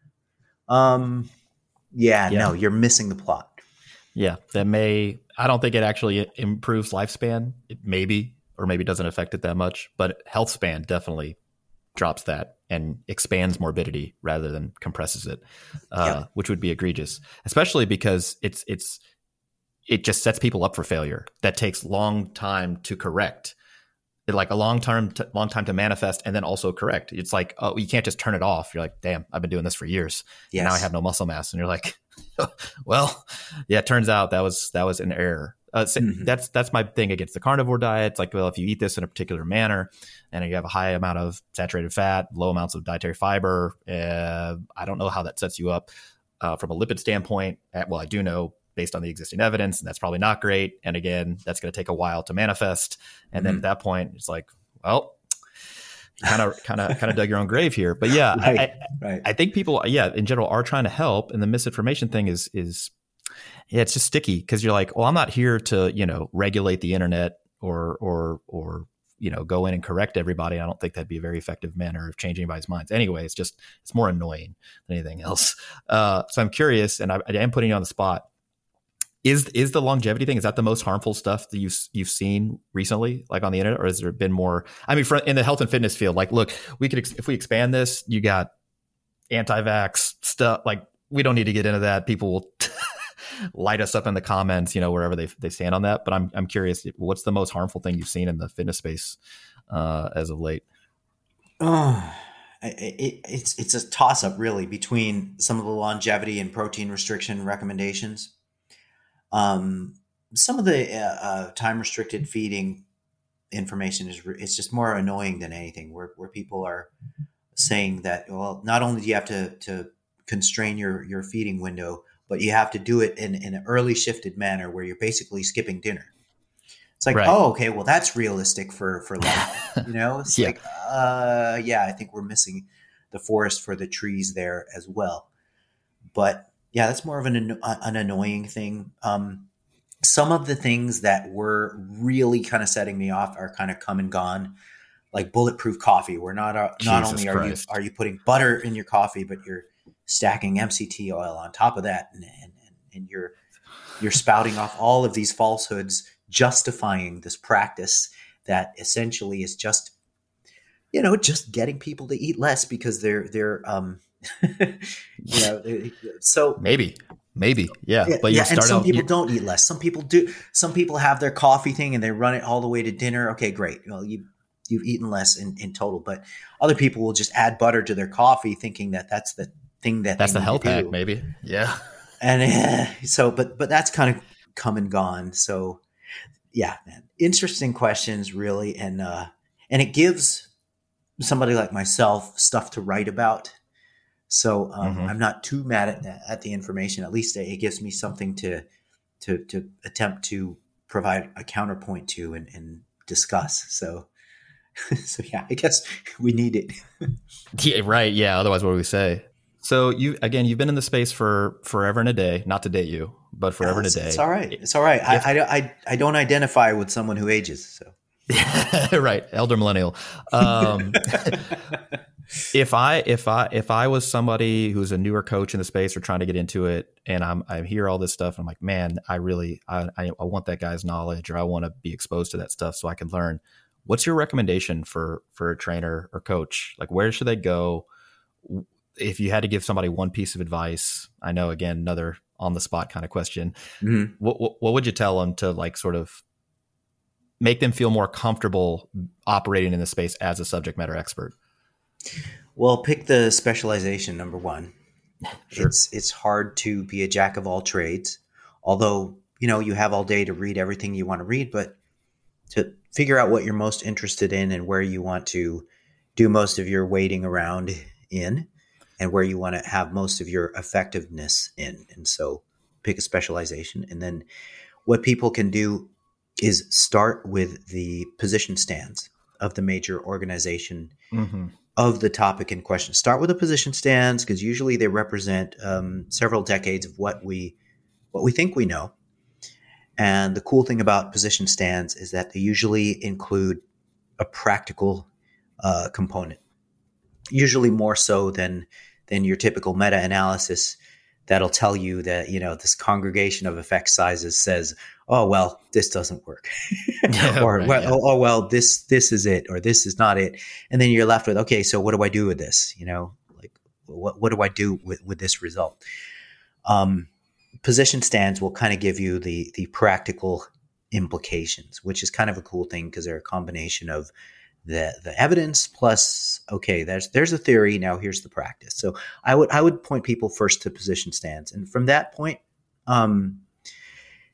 um, yeah, Yeah. no, you're missing the plot. Yeah. That may, I don't think it actually improves lifespan. It maybe, or maybe doesn't affect it that much, but health span definitely drops that and expands morbidity rather than compresses it, uh, Yeah. which would be egregious, especially because it's, it's, it just sets people up for failure. That takes long time to correct. It, like a long time, to, long time to manifest and then also correct. It's like, oh, you can't just turn it off. You're like, damn, I've been doing this for years. Yes. And now I have no muscle mass. And you're like, well, yeah, it turns out that was, that was an error. Uh, so Mhm. That's that's my thing against the carnivore diet. It's like, well, if you eat this in a particular manner and you have a high amount of saturated fat, low amounts of dietary fiber, uh, I don't know how that sets you up uh, from a lipid standpoint. Uh, Well, I do know based on the existing evidence, and that's probably not great. And again, that's going to take a while to manifest. And then Mhm. at that point, it's like, well, kind of kind of kind of dug your own grave here. But yeah, Right, I, right. I think people, yeah, in general are trying to help. And the misinformation thing is, is yeah, it's just sticky because you're like, well, I'm not here to, you know, regulate the internet or, or, or, you know, go in and correct everybody. I don't think that'd be a very effective manner of changing anybody's minds. Anyway, it's just, it's more annoying than anything else. Uh, so I'm curious, and I, I am putting you on the spot. Is is the longevity thing, is that the most harmful stuff that you've you've seen recently, like on the internet, or has there been more? I mean, for, in the health and fitness field, like, look, we could ex- if we expand this, you got anti-vax stuff. Like, we don't need to get into that. People will light us up in the comments, you know, wherever they they stand on that. But I'm I'm curious, what's the most harmful thing you've seen in the fitness space uh, as of late? Oh, it, it's it's a toss up really between some of the longevity and protein restriction recommendations. Um, some of the uh, uh, time restricted feeding information is re- it's just more annoying than anything. Where where people are saying that, well, not only do you have to to constrain your your feeding window, but you have to do it in, in an early shifted manner where you're basically skipping dinner. It's like, Right. oh, okay, well, that's realistic for for life, you know. It's Yeah. like, uh, yeah, I think we're missing the forest for the trees there as well. But yeah, that's more of an an annoying thing. Um, some of the things that were really kind of setting me off are kind of come and gone, like bulletproof coffee. We're not uh, not Jesus only are Christ. you are you putting butter in your coffee, but you're stacking M C T oil on top of that, and and, and you're you're spouting off all of these falsehoods, justifying this practice that essentially is just, you know, just getting people to eat less because they're they're um you know they- so Maybe, maybe, yeah. yeah, But you yeah, and start some out. people you- don't eat less. Some people do. Some people have their coffee thing and they run it all the way to dinner. Okay, great. Well, you you've eaten less in, in total. But other people will just add butter to their coffee, thinking that that's the thing that That's they the need health to hack, do. maybe. Yeah. And uh, so, but but that's kind of come and gone. So yeah, man, interesting questions, really, and uh, and it gives somebody like myself stuff to write about. So um, Mhm. I'm not too mad at at the information. At least it gives me something to to to attempt to provide a counterpoint to and, and discuss. So so yeah, I guess we need it. Yeah, right. Yeah. Otherwise, what do we say? So you again, you've been in the space for forever and a day. Not to date you, but forever and a it's, day. it's all right. It's all right. If- I, I I I don't identify with someone who ages. So Right, elder millennial. Um, if I if I if I was somebody who's a newer coach in the space or trying to get into it, and I'm I hear all this stuff, and I'm like, man, I really I I, I want that guy's knowledge, or I want to be exposed to that stuff so I can learn. What's your recommendation for for a trainer or coach? Like, where should they go? If you had to give somebody one piece of advice, I know, again, another on the spot kind of question. Mhm. What, what what would you tell them to, like, sort of make them feel more comfortable operating in the space as a subject matter expert? Well, pick the specialization, number one. Sure. It's it's hard to be a jack of all trades, although, you know, you have all day to read everything you want to read, but to figure out what you're most interested in and where you want to do most of your waiting around in, and where you want to have most of your effectiveness in. And so pick a specialization. And then what people can do is start with the position stands of the major organization Mm-hmm. of the topic in question. Start with the position stands, because usually they represent um, several decades of what we what we think we know. And the cool thing about position stands is that they usually include a practical uh, component, usually more so than than your typical meta-analysis that'll tell you that, you know, this congregation of effect sizes says, oh, well, this doesn't work. Yeah, or, right, well, yeah. oh, oh, well, this this is it, or this is not it. And then you're left with, okay, so what do I do with this? You know, like, what, what do I do with, with this result? Um, position stands will kind of give you the the practical implications, which is kind of a cool thing, because they're a combination of the the evidence plus, okay, there's there's a theory, now here's the practice. So I would I would point people first to position stands, and from that point, um,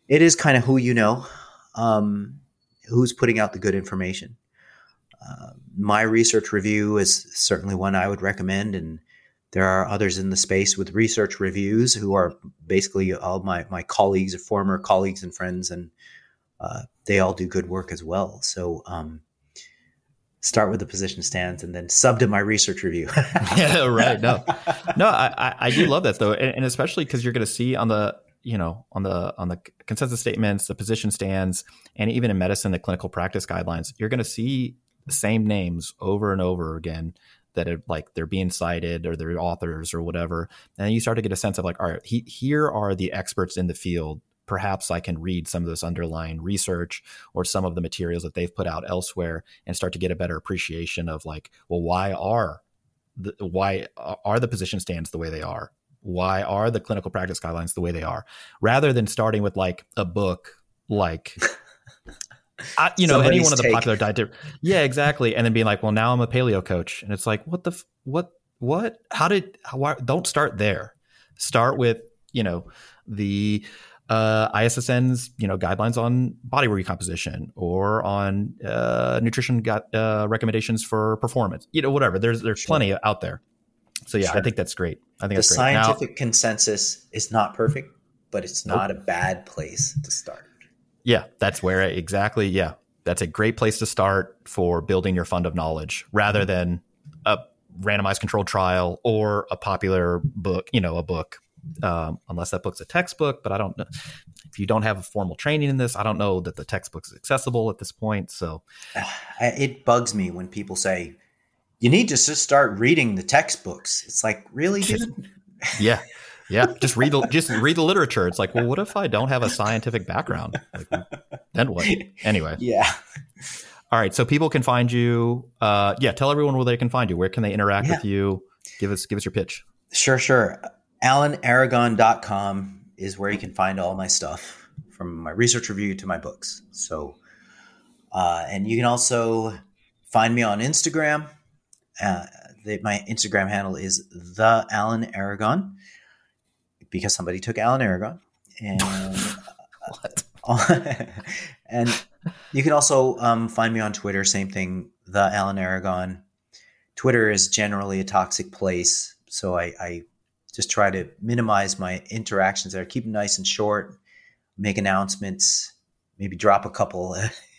it is kind of who you know, um, who's putting out the good information. Uh, my research review is certainly one I would recommend, and there are others in the space with research reviews who are basically all my, my colleagues or former colleagues and friends, and uh, they all do good work as well. So um, start with the position stands and then sub to my research review. Yeah, right. No, no, I, I, I do love that though. And, and especially because you're going to see on the, you know, on the, on the consensus statements, the position stands, and even in medicine, the clinical practice guidelines, you're going to see the same names over and over again that are like they're being cited or they're authors or whatever. And you start to get a sense of like, all right, he, here are the experts in the field. Perhaps I can read some of this underlying research or some of the materials that they've put out elsewhere and start to get a better appreciation of like, well, why are the, why are the position stands the way they are? Why are the clinical practice guidelines the way they are? Rather than starting with like a book, like, I, you know, Somebody's any one of the take. popular diet. Yeah, exactly. And then being like, well, now I'm a paleo coach. And it's like, what the, what, what, how did, how, why, don't start there. Start with, you know, the, Uh, I S S N's, you know, guidelines on body weight recomposition or on uh, nutrition got uh, recommendations for performance, you know, whatever. There's there's sure. plenty out there. So yeah, sure. I think that's great. I think the that's great. Scientific now, consensus is not perfect, but it's not nope. a bad place to start. Yeah, that's where I, exactly. Yeah, that's a great place to start for building your fund of knowledge rather than a randomized controlled trial or a popular book. You know, a book. Um, unless that book's a textbook, but I don't know if you don't have a formal training in this. I don't know that the textbook is accessible at this point. So it bugs me when people say you need to just start reading the textbooks. It's like, really, dude? Yeah, yeah. Just read the just read the literature. It's like, well, what if I don't have a scientific background? Like, then what? Anyway, yeah. All right. So people can find you. Uh, yeah. Tell everyone where they can find you. Where can they interact yeah. with you? Give us give us your pitch. Sure, sure. alan aragon dot com is where you can find all my stuff, from my research review to my books. So, uh, and you can also find me on Instagram. Uh, the, my Instagram handle is the Alan Aragon, because somebody took Alan Aragon. And, what? Uh, and you can also um, find me on Twitter. Same thing, the Alan Aragon. Twitter is generally a toxic place, so I, I just try to minimize my interactions there, keep them nice and short, make announcements, maybe drop a couple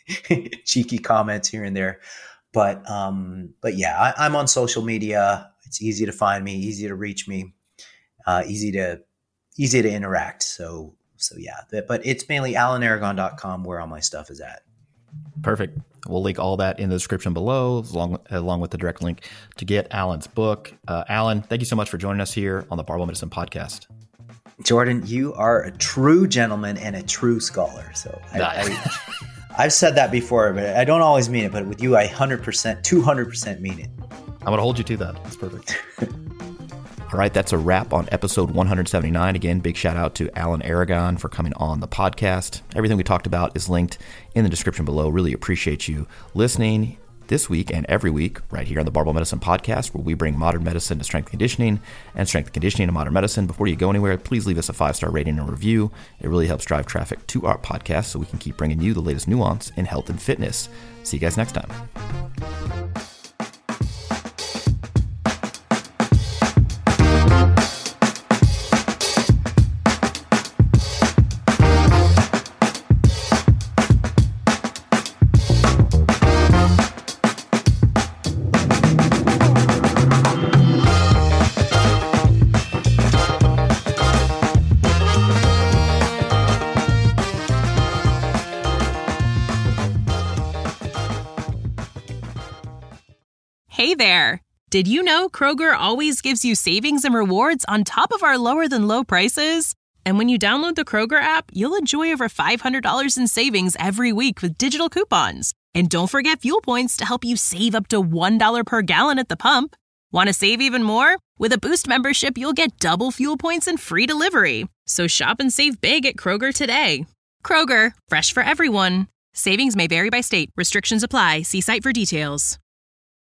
cheeky comments here and there. But um, but yeah, I, I'm on social media. It's easy to find me, easy to reach me, uh, easy to easy to interact. So so yeah, but it's mainly alan aragon dot com where all my stuff is at. Perfect. We'll link all that in the description below, along, along with the direct link to get Alan's book. Uh, Alan, thank you so much for joining us here on the Barbell Medicine Podcast. Jordan, you are a true gentleman and a true scholar. So I, I, I've said that before, but I don't always mean it. But with you, I one hundred percent, two hundred percent mean it. I'm going to hold you to that. That's perfect. All right, that's a wrap on episode one seventy-nine. Again, big shout out to Alan Aragon for coming on the podcast. Everything we talked about is linked in the description below. Really appreciate you listening this week and every week right here on the Barbell Medicine Podcast, where we bring modern medicine to strength conditioning and strength conditioning to modern medicine. Before you go anywhere, please leave us a five-star rating and review. It really helps drive traffic to our podcast so we can keep bringing you the latest nuance in health and fitness. See you guys next time. Hey there! Did you know Kroger always gives you savings and rewards on top of our lower-than-low prices? And when you download the Kroger app, you'll enjoy over five hundred dollars in savings every week with digital coupons. And don't forget fuel points to help you save up to one dollar per gallon at the pump. Want to save even more? With a Boost membership, you'll get double fuel points and free delivery. So shop and save big at Kroger today. Kroger, fresh for everyone. Savings may vary by state. Restrictions apply. See site for details.